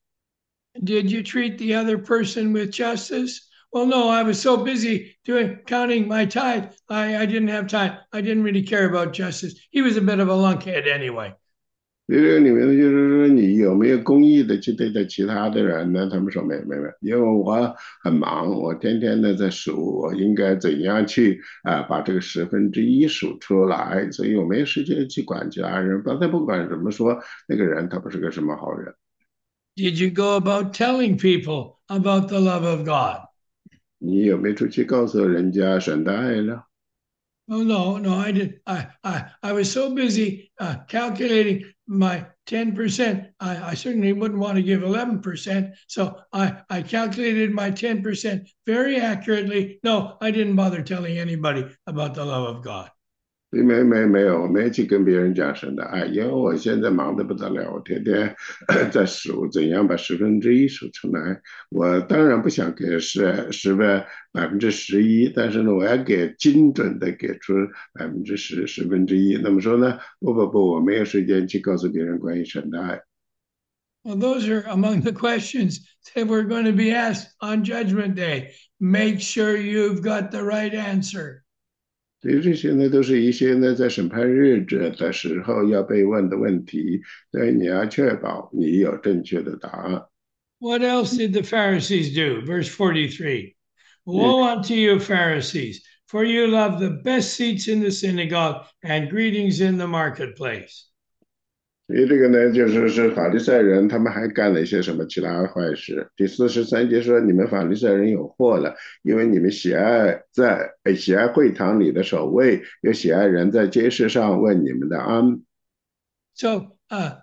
Did you treat the other person with justice? Well, no, I was so busy doing counting my tithe. I, I didn't have time. I didn't really care about justice. He was a bit of a lunkhead anyway. 这个里面呢，就是说你有没有公益的去对待其他的人呢？他们说没没没，因为我很忙，我天天的在数，我应该怎样去啊、呃、把这个十分之一数出来，所以我没有时间去管其他人。刚才不管怎么说，那个人他不是个什么好人。 Did you go about telling people about the love of God? 你有没有出去告诉人家神的爱呢？ Oh no, no, I did. I I I was so busy uh, calculating my ten percent. I, I certainly wouldn't want to give eleven percent. So I I calculated my ten percent very accurately. No, I didn't bother telling anybody about the love of God. 没没没有，没去跟别人讲神的爱，因为我现在忙得不得了，我天天在数怎样把十分之一数出来。我当然不想给十十万百分之十一，但是呢，我要给精准的给出百分之十十分之一。那么说呢，不不不，我没有时间去告诉别人关于神的爱。 Well, those are among the questions that we're going to be asked on Judgment Day. Make sure you've got the right answer. 所以这些呢，都是一些呢在审判日子的时候要被问的问题，所以你要确保你有正确的答案。 What else did the Pharisees do? Verse forty-three. Woe unto you, Pharisees, for you love the best seats in the synagogue and greetings in the marketplace. 所以这个呢，就是是法利赛人，他们还干了一些什么其他坏事？第四十三节说，你们法利赛人有祸了，因为你们喜爱在喜爱会堂里的守卫，又喜爱人在街市上问你们的安。 So uh,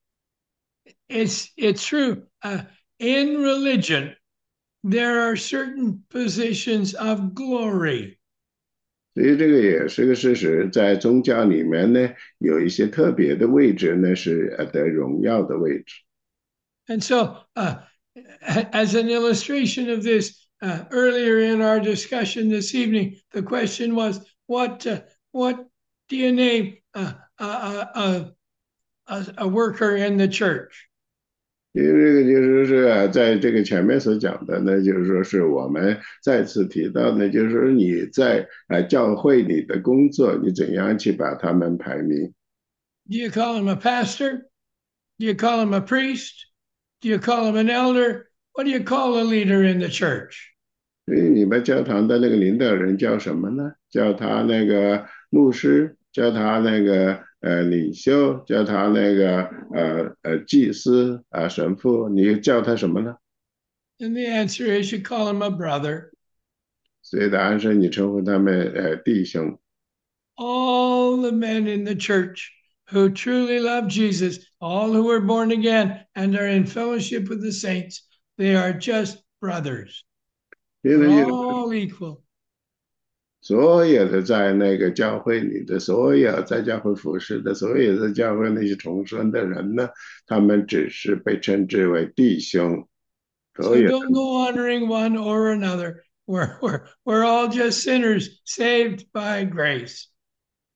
it's it's true. Uh, in religion, there are certain positions of glory. 所以这个也是个事实，在宗教里面呢，有一些特别的位置呢，是呃得荣耀的位置。 And so, uh, as an illustration of this, uh, earlier in our discussion this evening, the question was, what uh, what do you name uh, a, a, a, a worker in the church? 因为这个就是说啊，在这个前面所讲的呢，就是说是我们再次提到呢，就是说你在啊教会里的工作，你怎样去把他们排名？ Do you call him a pastor? Do you call him a priest? Do you call him an elder? What do you call a leader in the church? 所以你们教堂的那个领导人叫什么呢？叫他那个牧师，叫他那个呃领袖，叫他那个呃呃祭司啊、神父，你叫他什么呢？ And the answer is you call him a brother. 所以答案是你称呼他们呃弟兄。 All the men in the church who truly love Jesus, all who are born again and are in fellowship with the saints, they are just brothers. They're all equal. 所有的在那个教会里的，所有在教会服侍的，所有在教会那些重生的人呢，他们只是被称之为弟兄。 So don't go honoring one or another. We're, we're, we're all just sinners saved by grace.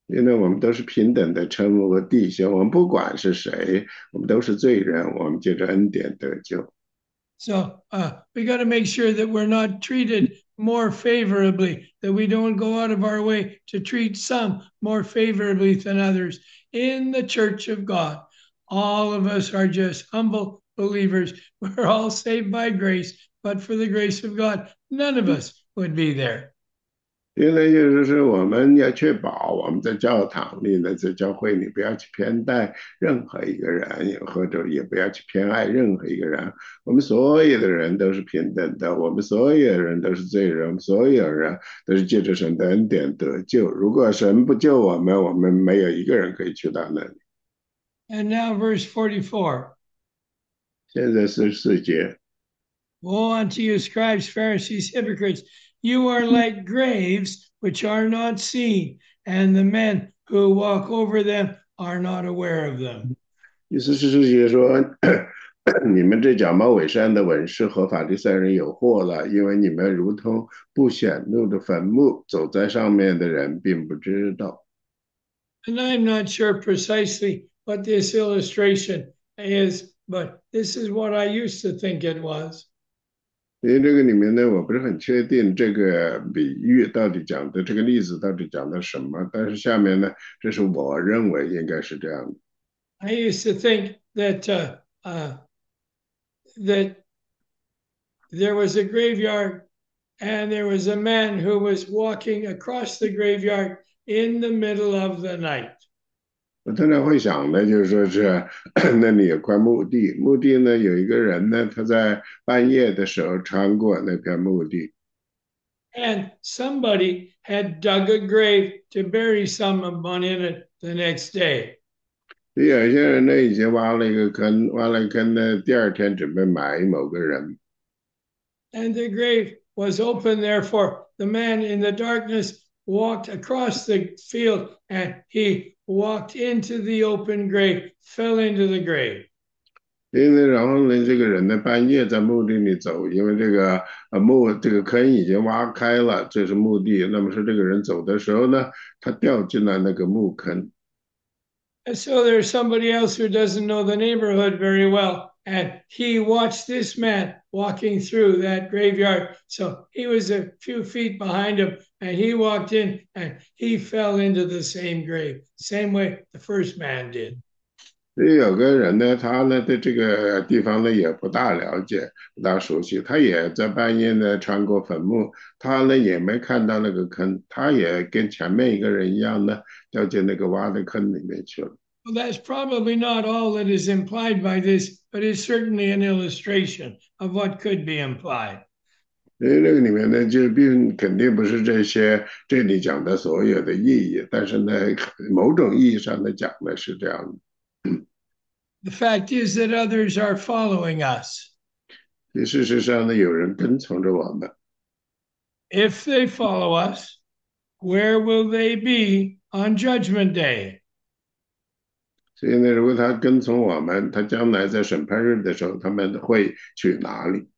因为我们都是平等的称呼弟兄，我们不管是谁，我们都是罪人，我们借着恩典得救。 So uh, we got to make sure that we're not treated more favorably, that we don't go out of our way to treat some more favorably than others in the church of God. All of us are just humble believers. We're all saved by grace, but for the grace of God, none of us would be there. 因为就是说，我们要确保我们在教堂里呢，在教会里不要去偏待任何一个人，或者也不要去偏爱任何一个人。我们所有的人都是平等的，我们所有的人都是罪人，我们所有人都是借着神的恩典得救。如果神不救我们，我们没有一个人可以去到那里。 And now, verse forty-four. 现在是四节。 Woe unto you, scribes, Pharisees, hypocrites! You are like graves which are not seen, and the men who walk over them are not aware of them. 意思是是说，你们这假冒伪善的文士和法利赛人有祸了，因为你们如同不显露的坟墓，走在上面的人并不知道。 And I'm not sure precisely what this illustration is, but this is what I used to think it was. 因为这个里面呢，我不是很确定这个比喻到底讲的这个例子到底讲的什么，但是下面呢，这是我认为应该是这样的。 I used to think that uh, uh, that there was a graveyard and there was a man who was walking across the graveyard in the middle of the night. 我通常会想的就是说是那里有块墓地，墓地呢有一个人呢，他在半夜的时候穿过那片墓地。 And somebody had dug a grave to bury someone in it the next day. 有些人呢已经挖了一个坑，挖了坑呢，第二天准备埋某个人。 And the grave was open, therefore, the man in the darkness walked across the field and he walked into the open grave, fell into the grave. 因为然后呢，这个人呢半夜在墓地里走，因为这个呃墓这个坑已经挖开了，这是墓地。那么说这个人走的时候呢，他掉进了那个墓坑。 And so there's somebody else who doesn't know the neighborhood very well. And he watched this man walking through that graveyard. So he was a few feet behind him and he walked in and he fell into the same grave, same way the first man did. 所以有个人呢，他呢对这个地方呢也不大了解，不大熟悉，他也在半夜呢穿过坟墓，他呢也没看到那个坑，他也跟前面一个人一样呢掉进那个挖的坑里面去了。 Well, that's probably not all that is implied by this, but it's certainly an illustration of what could be implied. 因为这个里面呢，就并肯定不是这些这里讲的所有的意义，但是呢，某种意义上的讲呢是这样的。 The fact is that others are following us. 事实上呢，有人跟从着我们。 If they follow us, where will they be on Judgment Day? 所以呢，如果他跟从我们，他将来在审判日的时候，他们会去哪里？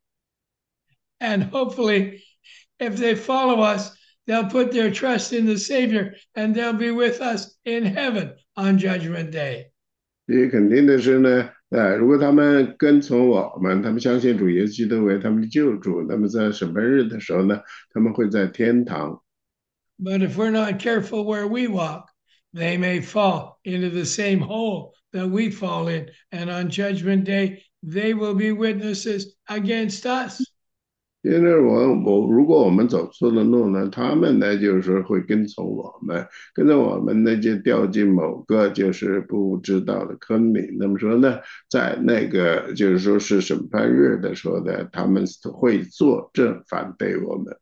And hopefully, if they follow us, they'll put their trust in the Savior and they'll be with us in heaven on Judgment Day. 也肯定的是呢，呃，如果他们跟从我们，他们相信主耶稣基督为他们的救主，那么在审判日的时候呢，他们会在天堂。 But if we're not careful where we walk, they may fall into the same hole that we fall in. And on Judgment Day, they will be witnesses against us. 因为我我如果我们走错了路呢，他们呢就是说会跟从我们，跟着我们呢就掉进某个就是不知道的坑里。那么说呢，在那个就是说是审判日的时候呢，他们会作证反对我们。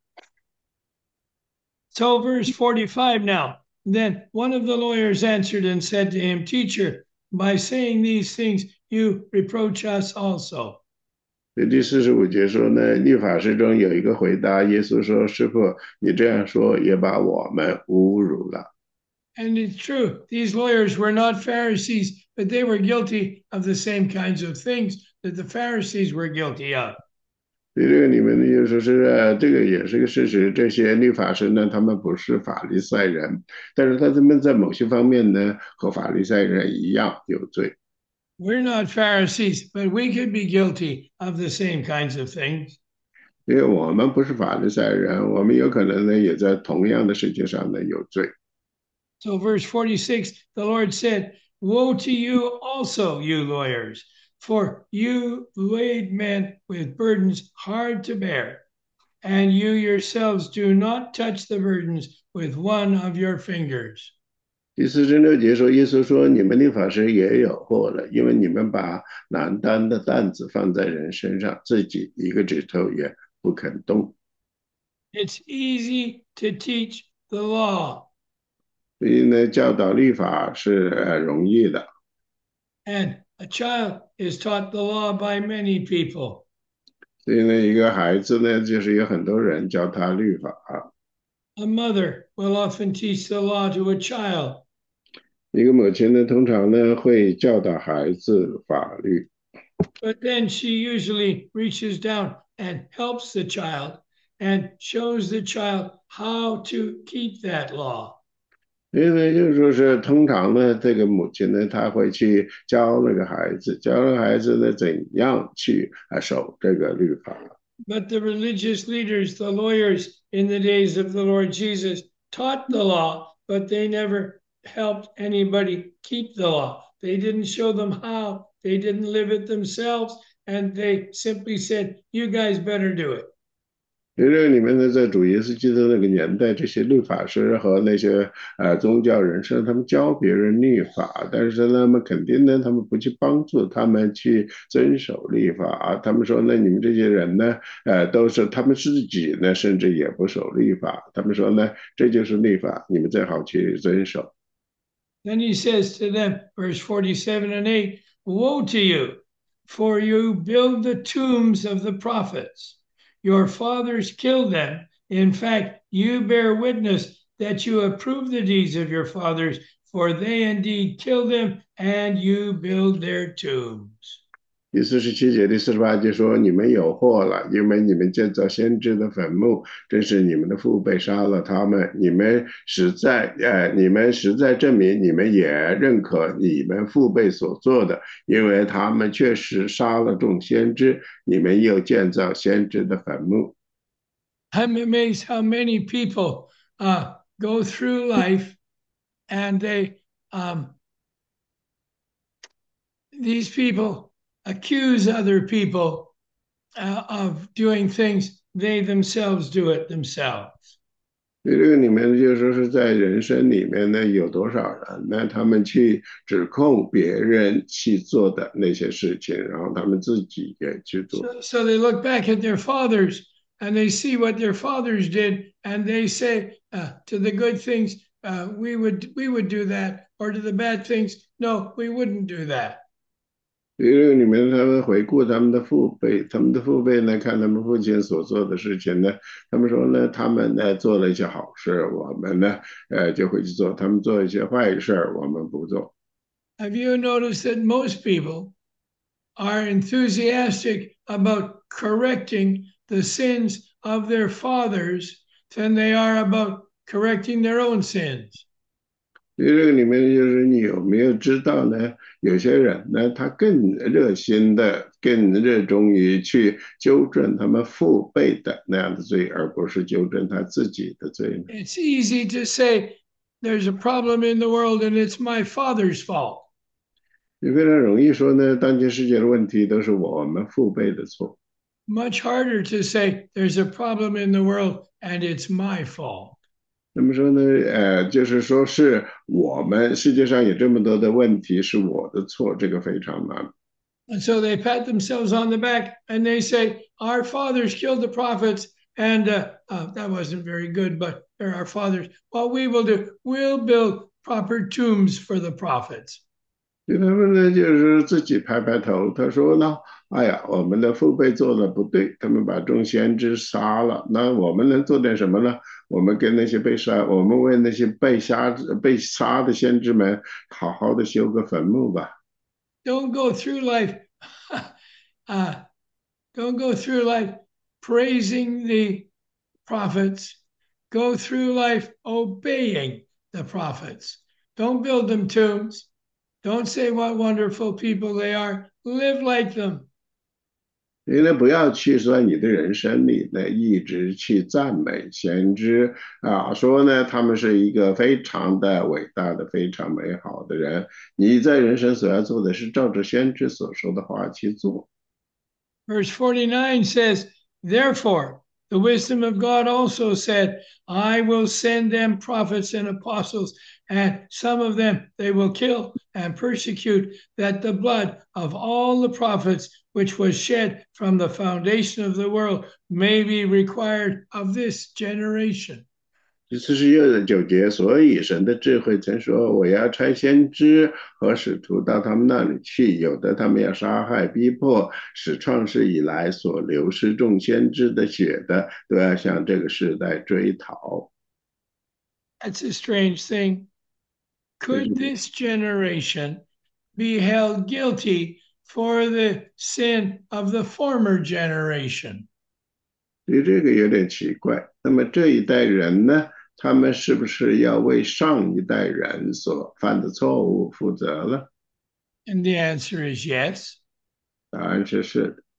So verse forty-five now. Then one of the lawyers answered and said to him, Teacher, by saying these things, you reproach us also. 第四十五节说呢，律法师中有一个回答，耶稣说：“师傅，你这样说也把我们侮辱了。” And it's true, these lawyers were not Pharisees, but they were guilty of the same kinds of things that the Pharisees were guilty of. 所以这个里面呢，就说是呃这个也是个事实。这些律法师呢，他们不是法利赛人，但是他们在某些方面呢，和法利赛人一样有罪。 We're not Pharisees, but we could be guilty of the same kinds of things. 因为我们不是法利赛人，我们有可能呢，也在同样的事情上呢有罪。 So, verse forty-six, the Lord said, "Woe to you also, you lawyers, for you laid men with burdens hard to bear, and you yourselves do not touch the burdens with one of your fingers." 第四十六节说，耶稣说：“你们律法师也有祸了，因为你们把难担的担子放在人身上，自己一个指头也不肯动。” It's easy to teach the law, 所以呢，教导律法是呃容易的。 and a child is taught the law by many people. 所以呢，一个孩子呢，就是有很多人教他律法。 A mother will often teach the law to a child. 一个母亲呢，通常呢会教导孩子法律。 But then she usually reaches down and helps the child and shows the child how to keep that law. 所以呢，就是说是通常呢，这个母亲呢，她会去教那个孩子，教那个孩子呢怎样去啊守这个律法。 But the religious leaders, the lawyers in the days of the Lord Jesus, taught the law, but they never helped anybody keep the law. They didn't show them how, they didn't live it themselves, and they simply said, "You guys better do it." 因为这个里面呢，在主耶稣基督那个年代，这些律法师和那些呃宗教人士，他们教别人律法，但是他们肯定呢，他们不去帮助他们去遵守律法。他们说呢，你们这些人呢，呃，都是他们自己呢，甚至也不守律法。他们说呢，这就是律法，你们最好去遵守。 Then he says to them, verse forty-seven and eight, "Woe to you, for you build the tombs of the prophets. Your fathers killed them. In fact, you bear witness that you approve the deeds of your fathers, for they indeed killed them, and you build their tombs." 第四十七节、第四十八节说：“你们有祸了，因为你们建造先知的坟墓，真是你们的父辈杀了他们。你们实在，呃，你们实在证明你们也认可你们父辈所做的，因为他们确实杀了众先知，你们又建造先知的坟墓。” I'm amazed how many people uh, go through life and they, um, these people accuse other people uh, of doing things, they themselves do it themselves. 所以这个里面就是说是在人生里面呢，有多少人呢？他们去指控别人去做的那些事情，然后他们自己也去做。 So, so they look back at their fathers and they see what their fathers did, and they say uh, to the good things, uh, we would we would do that, or to the bad things, no, we wouldn't do that. 所以这个里面，他们回顾他们的父辈，他们的父辈呢，看他们父亲所做的事情呢，他们说呢，他们呢做了一些好事，我们呢，呃，就会去做；他们做一些坏事，我们不做。 Have you noticed that most people are enthusiastic about correcting the sins of their fathers than they are about correcting their own sins? 所以这个里面就是你有没有知道呢？有些人呢，他更热心的、更热衷于去纠正他们父辈的那样的罪，而不是纠正他自己的罪呢？ It's easy to say there's a problem in the world and it's my father's fault. 也非常容易说呢，当今世界的问题都是我们父辈的错。 Much harder to say there's a problem in the world and it's my fault. 那么说呢，呃，就是说是我们世界上有这么多的问题是我的错，这个非常难。 And so they pat themselves on the back and they say, "Our fathers killed the prophets, and uh, uh, that wasn't very good, but they're our fathers. What we will do, we'll build proper tombs for the prophets." 所以他们呢，就是自己拍拍头，他说呢，哎呀，我们的父辈做的不对，他们把众先知杀了，那我们能做点什么呢？我们跟那些被杀，我们为那些被杀被杀的先知们好好的修个坟墓吧。 Don't go through life. uh, don't go through life praising the prophets. Go through life obeying the prophets. Don't build them tombs. Don't say what wonderful people they are. Live like them. 因为不要去说你的人生里呢，一直去赞美先知啊，说呢他们是一个非常的伟大的、非常美好的人。你在人生所要做的是照着先知所说的话去做。 Verse forty-nine says, Therefore, the wisdom of God also said, I will send them prophets and apostles, and some of them they will kill and persecute, that the blood of all the prophets which was shed from the foundation of the world may be required of this generation. 四十六的九节，所以神的智慧曾说：“我要差先知和使徒到他们那里去，有的他们要杀害、逼迫，使创世以来所流失众先知的血的，都要向这个时代追讨。” That's a strange thing. Could this generation be held guilty for the sin of the former generation? 所以这个有点奇怪。那么这一代人呢？他们是不是要为上一代人所犯的错误负责了？ And the answer is yes. 答案是是的。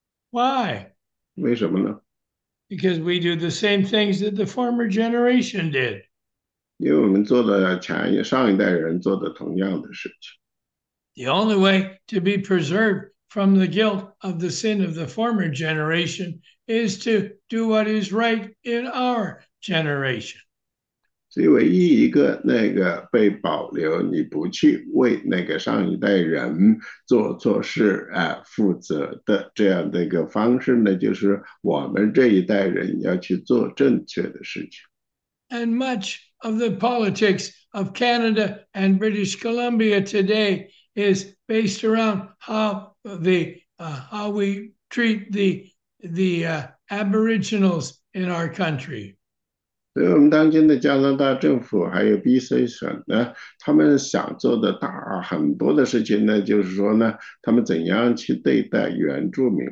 Why? 为什么呢？ Because we do the same things that the former generation did. 因为我们做的前上一代人做的同样的事情。 The only way to be preserved from the guilt of the sin of the former generation is to do what is right in our generation. 所以唯一一个那个被保留，你不去为那个上一代人做错事啊负责的这样的一个方式呢，就是我们这一代人要去做正确的事情。 And much of the politics of Canada and British Columbia today is based around how the uh, how we treat the the uh, Aboriginals in our country. 所以我们当今的加拿大政府还有 B C 省呢，他们想做的大很多的事情呢，就是说呢，他们怎样去对待原住民。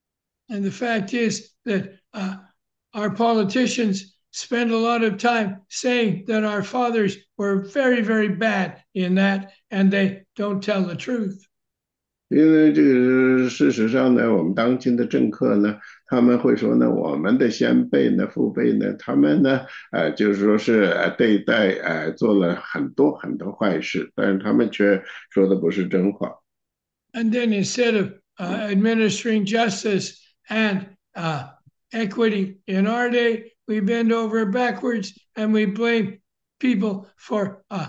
And the fact is that uh, our politicians spend a lot of time saying that our fathers were very, very bad in that, and they don't tell the truth. 因为这个事实上呢，我们当今的政客呢，他们会说呢，我们的先辈呢、父辈呢，他们呢，呃，就是说是呃对待呃做了很多很多坏事，但是他们却说的不是真话。 And then instead of uh, administering justice and uh, equity in our day, we bend over backwards and we blame people for uh,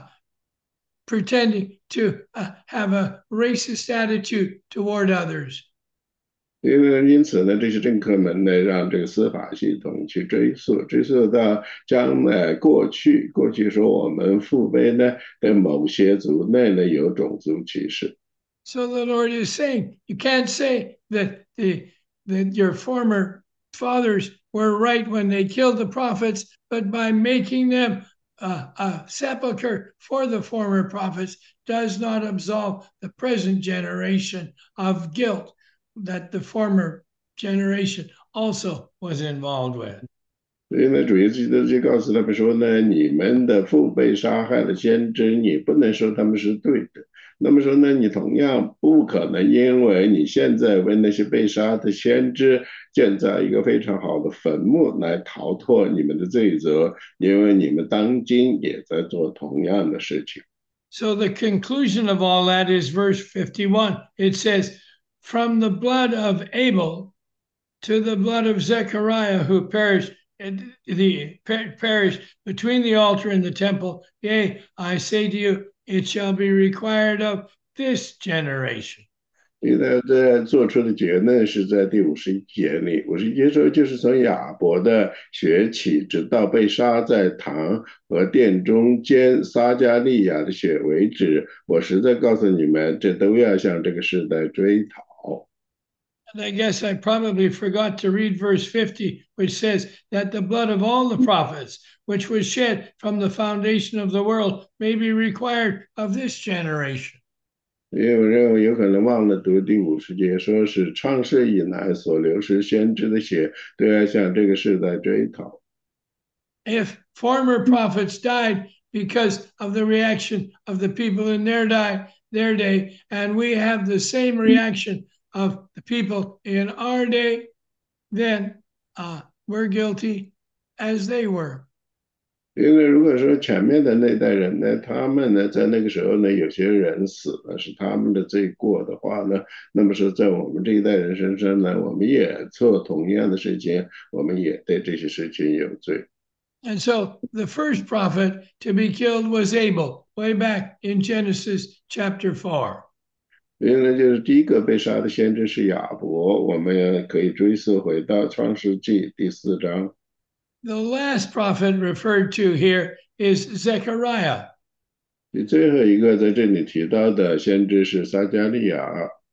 pretending to uh, have a racist attitude toward others. 因为因此呢，这些政客们呢，让这个司法系统去追溯，追溯到将呃过去，过去说我们父辈呢的某些族内呢有种族歧视。 So the Lord is saying, you can't say that the that your former fathers were right when they killed the prophets, but by making them uh, a sepulcher for the former prophets does not absolve the present generation of guilt that the former generation also was involved with. 所以呢，主耶稣就告诉他们说呢，你们的父辈杀害了先知，你不能说他们是对的。那么说呢，你同样不可能因为你现在为那些被杀的先知建造一个非常好的坟墓来逃脱你们的罪责，因为你们当今也在做同样的事情。 So the conclusion of all that is verse fifty-one. It says, From the blood of Abel to the blood of Zechariah, who perished, the perished between the altar and the temple, yea, I say to you, it shall be required of this generation. 所以呢，这做出的结论是在第五十一节里。五十一节说，就是从亚伯的血起，直到被杀在堂和殿中间撒加利亚的血为止。我实在告诉你们，这都要向这个时代追讨。 And I guess I probably forgot to read verse fifty, which says that the blood of all the prophets, which was shed from the foundation of the world, may be required of this generation. 因为我认为有可能忘了读第五十节，说是创世以来所流失先知的血，都要向这个世代追讨。 If former prophets died because of the reaction of the people in their day, their day, and we have the same reaction of the people in our day, then uh, we're guilty as they were. 因为如果说前面的那代人呢，他们呢在那个时候呢，有些人死了是他们的罪过的话呢，那么说在我们这一代人身上呢，我们也做同样的事情，我们也对这些事情有罪。 And so the first prophet to be killed was Abel, way back in Genesis chapter four. 因为就是第一个被杀的先知是亚伯，我们可以追溯回到创世纪第四章。 The last prophet referred to here is Zechariah. 你最后一个在这里提到的先知是撒加利亚，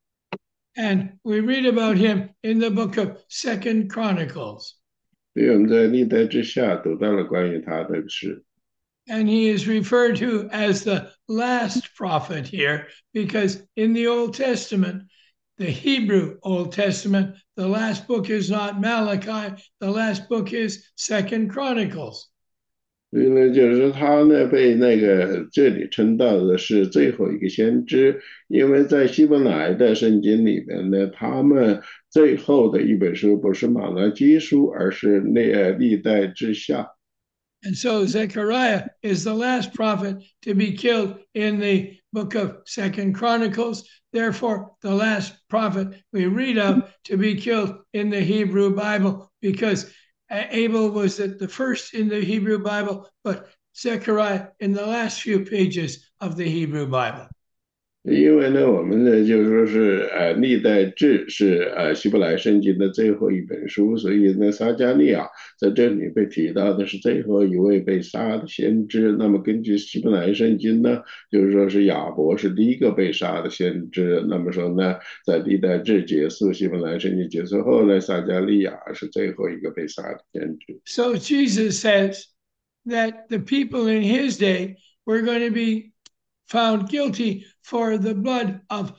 And we read about him in the book of Second Chronicles. 所以我们在历代之下读到了关于他的事。 And he is referred to as the last prophet here because in the Old Testament, the Hebrew Old Testament, the last book is not Malachi, the last book is Second Chronicles. 所以呢，就是说他呢被那个这里称道的是最后一个先知，因为在希伯来的圣经里面呢，他们最后的一本书不是马拉基书，而是那历代之下。 And so Zechariah is the last prophet to be killed in the book of Second Chronicles. Therefore, the last prophet we read of to be killed in the Hebrew Bible, because Abel was at the first in the Hebrew Bible, but Zechariah in the last few pages of the Hebrew Bible. 因为呢，我们呢就是说是呃历代志是呃希伯来圣经的最后一本书，所以呢撒加利亚在这里被提到的是最后一位被杀的先知。那么根据希伯来圣经呢，就是说是亚伯是第一个被杀的先知。那么说呢，在历代志结束，希伯来圣经结束后呢，撒加利亚是最后一个被杀的先知。 So Jesus says that the people in his day were going to be found guilty for the blood of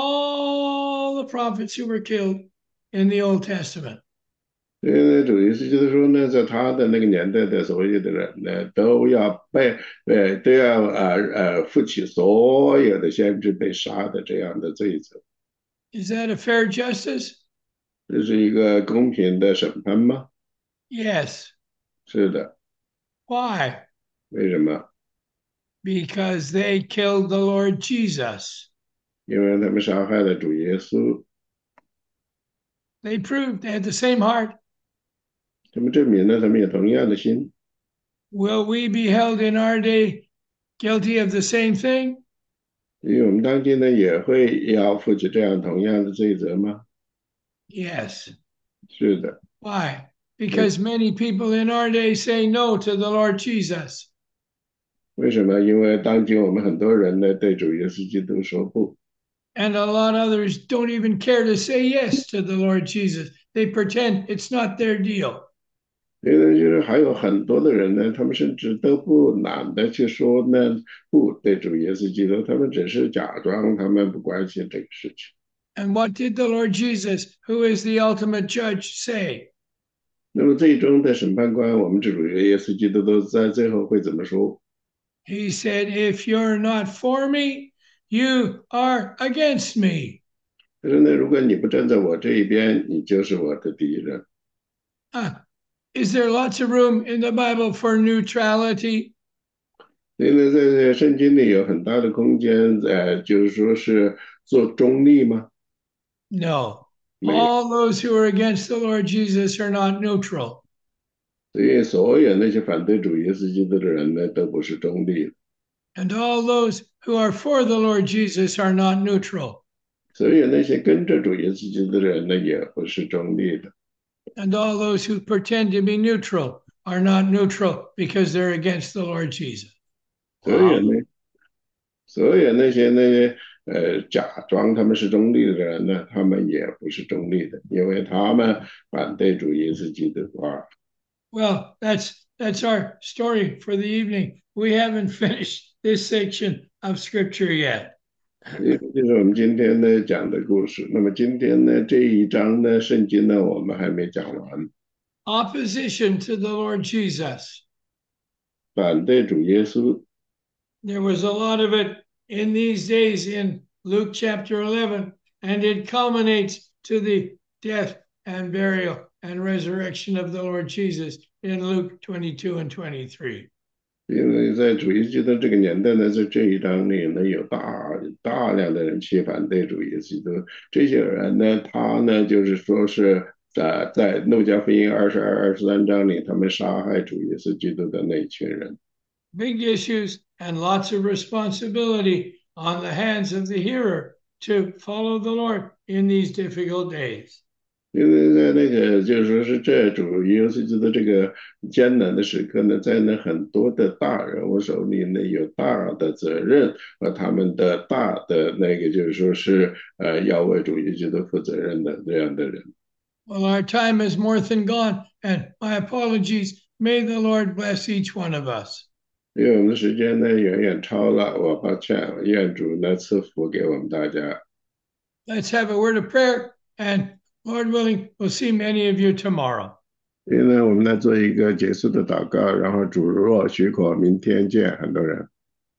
all the prophets who were killed in the Old Testament. 因为主意思就是说呢，在他的那个年代的所有的人呢，都要被呃都要呃呃负起所有的先知被杀的这样的罪责。 Is that a fair justice? 这是一个公平的审判吗？ Yes. 是的。 Why? 为什么？ Because they killed the Lord Jesus. 因为他们杀害了主耶稣。 They proved they had the same heart. 他们证明了他们有同样的心。 Will we be held in our day guilty of the same thing? 因为我们当今呢也会要负起这样同样的罪责吗？ Yes. 是的。 Why? Because many people in our day say no to the Lord Jesus. 为什么？因为当今我们很多人呢对主耶稣基督说不。 And a lot of others don't even care to say yes to the Lord Jesus. They pretend it's not their deal. 因为就是还有很多的人呢，他们甚至都不懒得去说呢不对主耶稣基督，他们只是假装他们不关心这个事情。 And what did the Lord Jesus, who is the ultimate judge, say? 那么最终的审判官，我们主耶稣基督都在最后会怎么说？ He said, if you're not for me, you are against me. 他说呢，如果你不站在我这一边，你就是我的敌人。 Uh, is there lots of room in the Bible for neutrality? 所以呢，在圣经里有很大的空间，呃，就是说是做中立吗？ No. 没有。 All those who are against the Lord Jesus are not neutral. 所以所有那些反对主耶稣基督的人呢，都不是中立的。 And all those who are for the Lord Jesus are not neutral. 所以那些跟着主耶稣基督的人呢，也不是中立的。 And all those who pretend to be neutral are not neutral because they're against the Lord Jesus. 所有那所有那些那些呃假装他们是中立的人呢，他们也不是中立的，因为他们反对主耶稣基督啊。 Well, that's that's our story for the evening. We haven't finished this section of scripture yet. 也就是我们今天呢讲的故事。那么今天呢这一章呢圣经呢我们还没讲完， Opposition to the Lord Jesus. 反对主耶稣。 There was a lot of it in these days in Luke chapter eleven, and it culminates to the death and burial and resurrection of the Lord Jesus in Luke twenty-two and twenty-three. 因为在主耶稣的这个年代呢，在这一章里呢，有大大量的人去反对主耶稣的。这些人呢，他呢就是说是在在路加福音二十二、二十三章里，他们杀害主耶稣基督的那一群人。 Big issues and lots of responsibility on the hands of the hearer to follow the Lord in these difficult days. 因为在那个就是说是这主耶稣基督的这个艰难的时刻呢，在那很多的大人物手里呢，有大的责任和他们的大的那个就是说是呃要为主耶稣基督负责任的这样的人。 Well, our time is more than gone, and my apologies. May the Lord bless each one of us. 因为我们的时间呢远远超了，我抱歉，愿主呢赐福给我们大家。 Let's have a word of prayer, and Lord willing, we'll see many of you tomorrow. 因为我们来做一个结束的祷告，然后主若许可，明天见，很多人。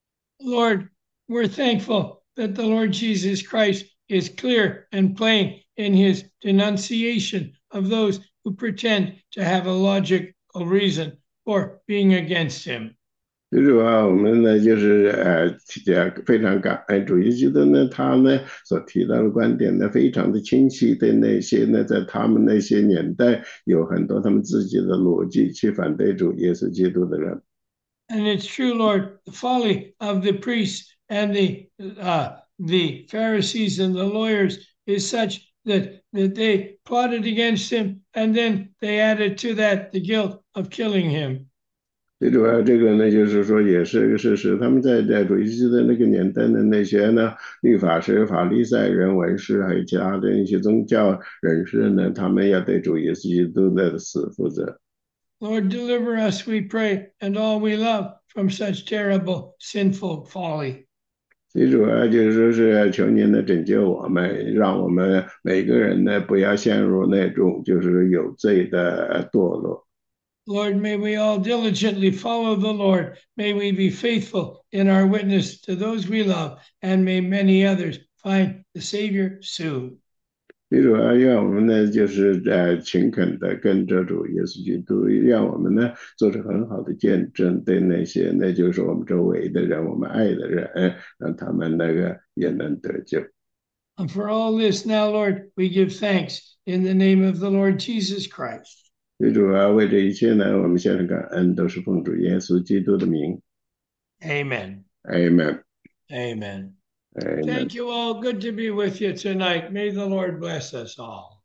Lord, we're thankful that the Lord Jesus Christ is clear and plain in his denunciation of those who pretend to have a logical reason for being against him. 最主要我们呢就是呃，也非常感恩主耶稣的呢，他呢所提到的观点呢，非常的清晰。对那些呢，在他们那些年代有很多他们自己的逻辑去反对主耶稣基督的人。 And it's true, Lord, the folly of the priests and the uh, the Pharisees and the lawyers is such that that they plotted against him, and then they added to that the guilt of killing him. 最主要这个呢，就是说也是个事实。他们在在主耶稣的那个年代的那些呢，律法师、法利赛人、文士，还有其他的一些宗教人士呢，他们要对主耶稣基督的死负责。 Lord, deliver us, we pray, and all we love from such terrible, sinful folly. 最主要就是说是求您的拯救我们，让我们每个人呢不要陷入那种就是有罪的堕落。 Lord, may we all diligently follow the Lord. May we be faithful in our witness to those we love, and may many others find the Savior soon. 最主要愿我们呢，就是呃勤恳的跟着主耶稣基督，让我们呢做出很好的见证，对那些那就是我们周围的人，我们爱的人，让他们那个也能得救。 And for all this now, Lord, we give thanks in the name of the Lord Jesus Christ. 最主要为这一切呢，我们献上感恩，都是奉主耶稣基督的名。 Amen. Amen. Amen. Amen. Thank you all. Good to be with you tonight. May the Lord bless us all.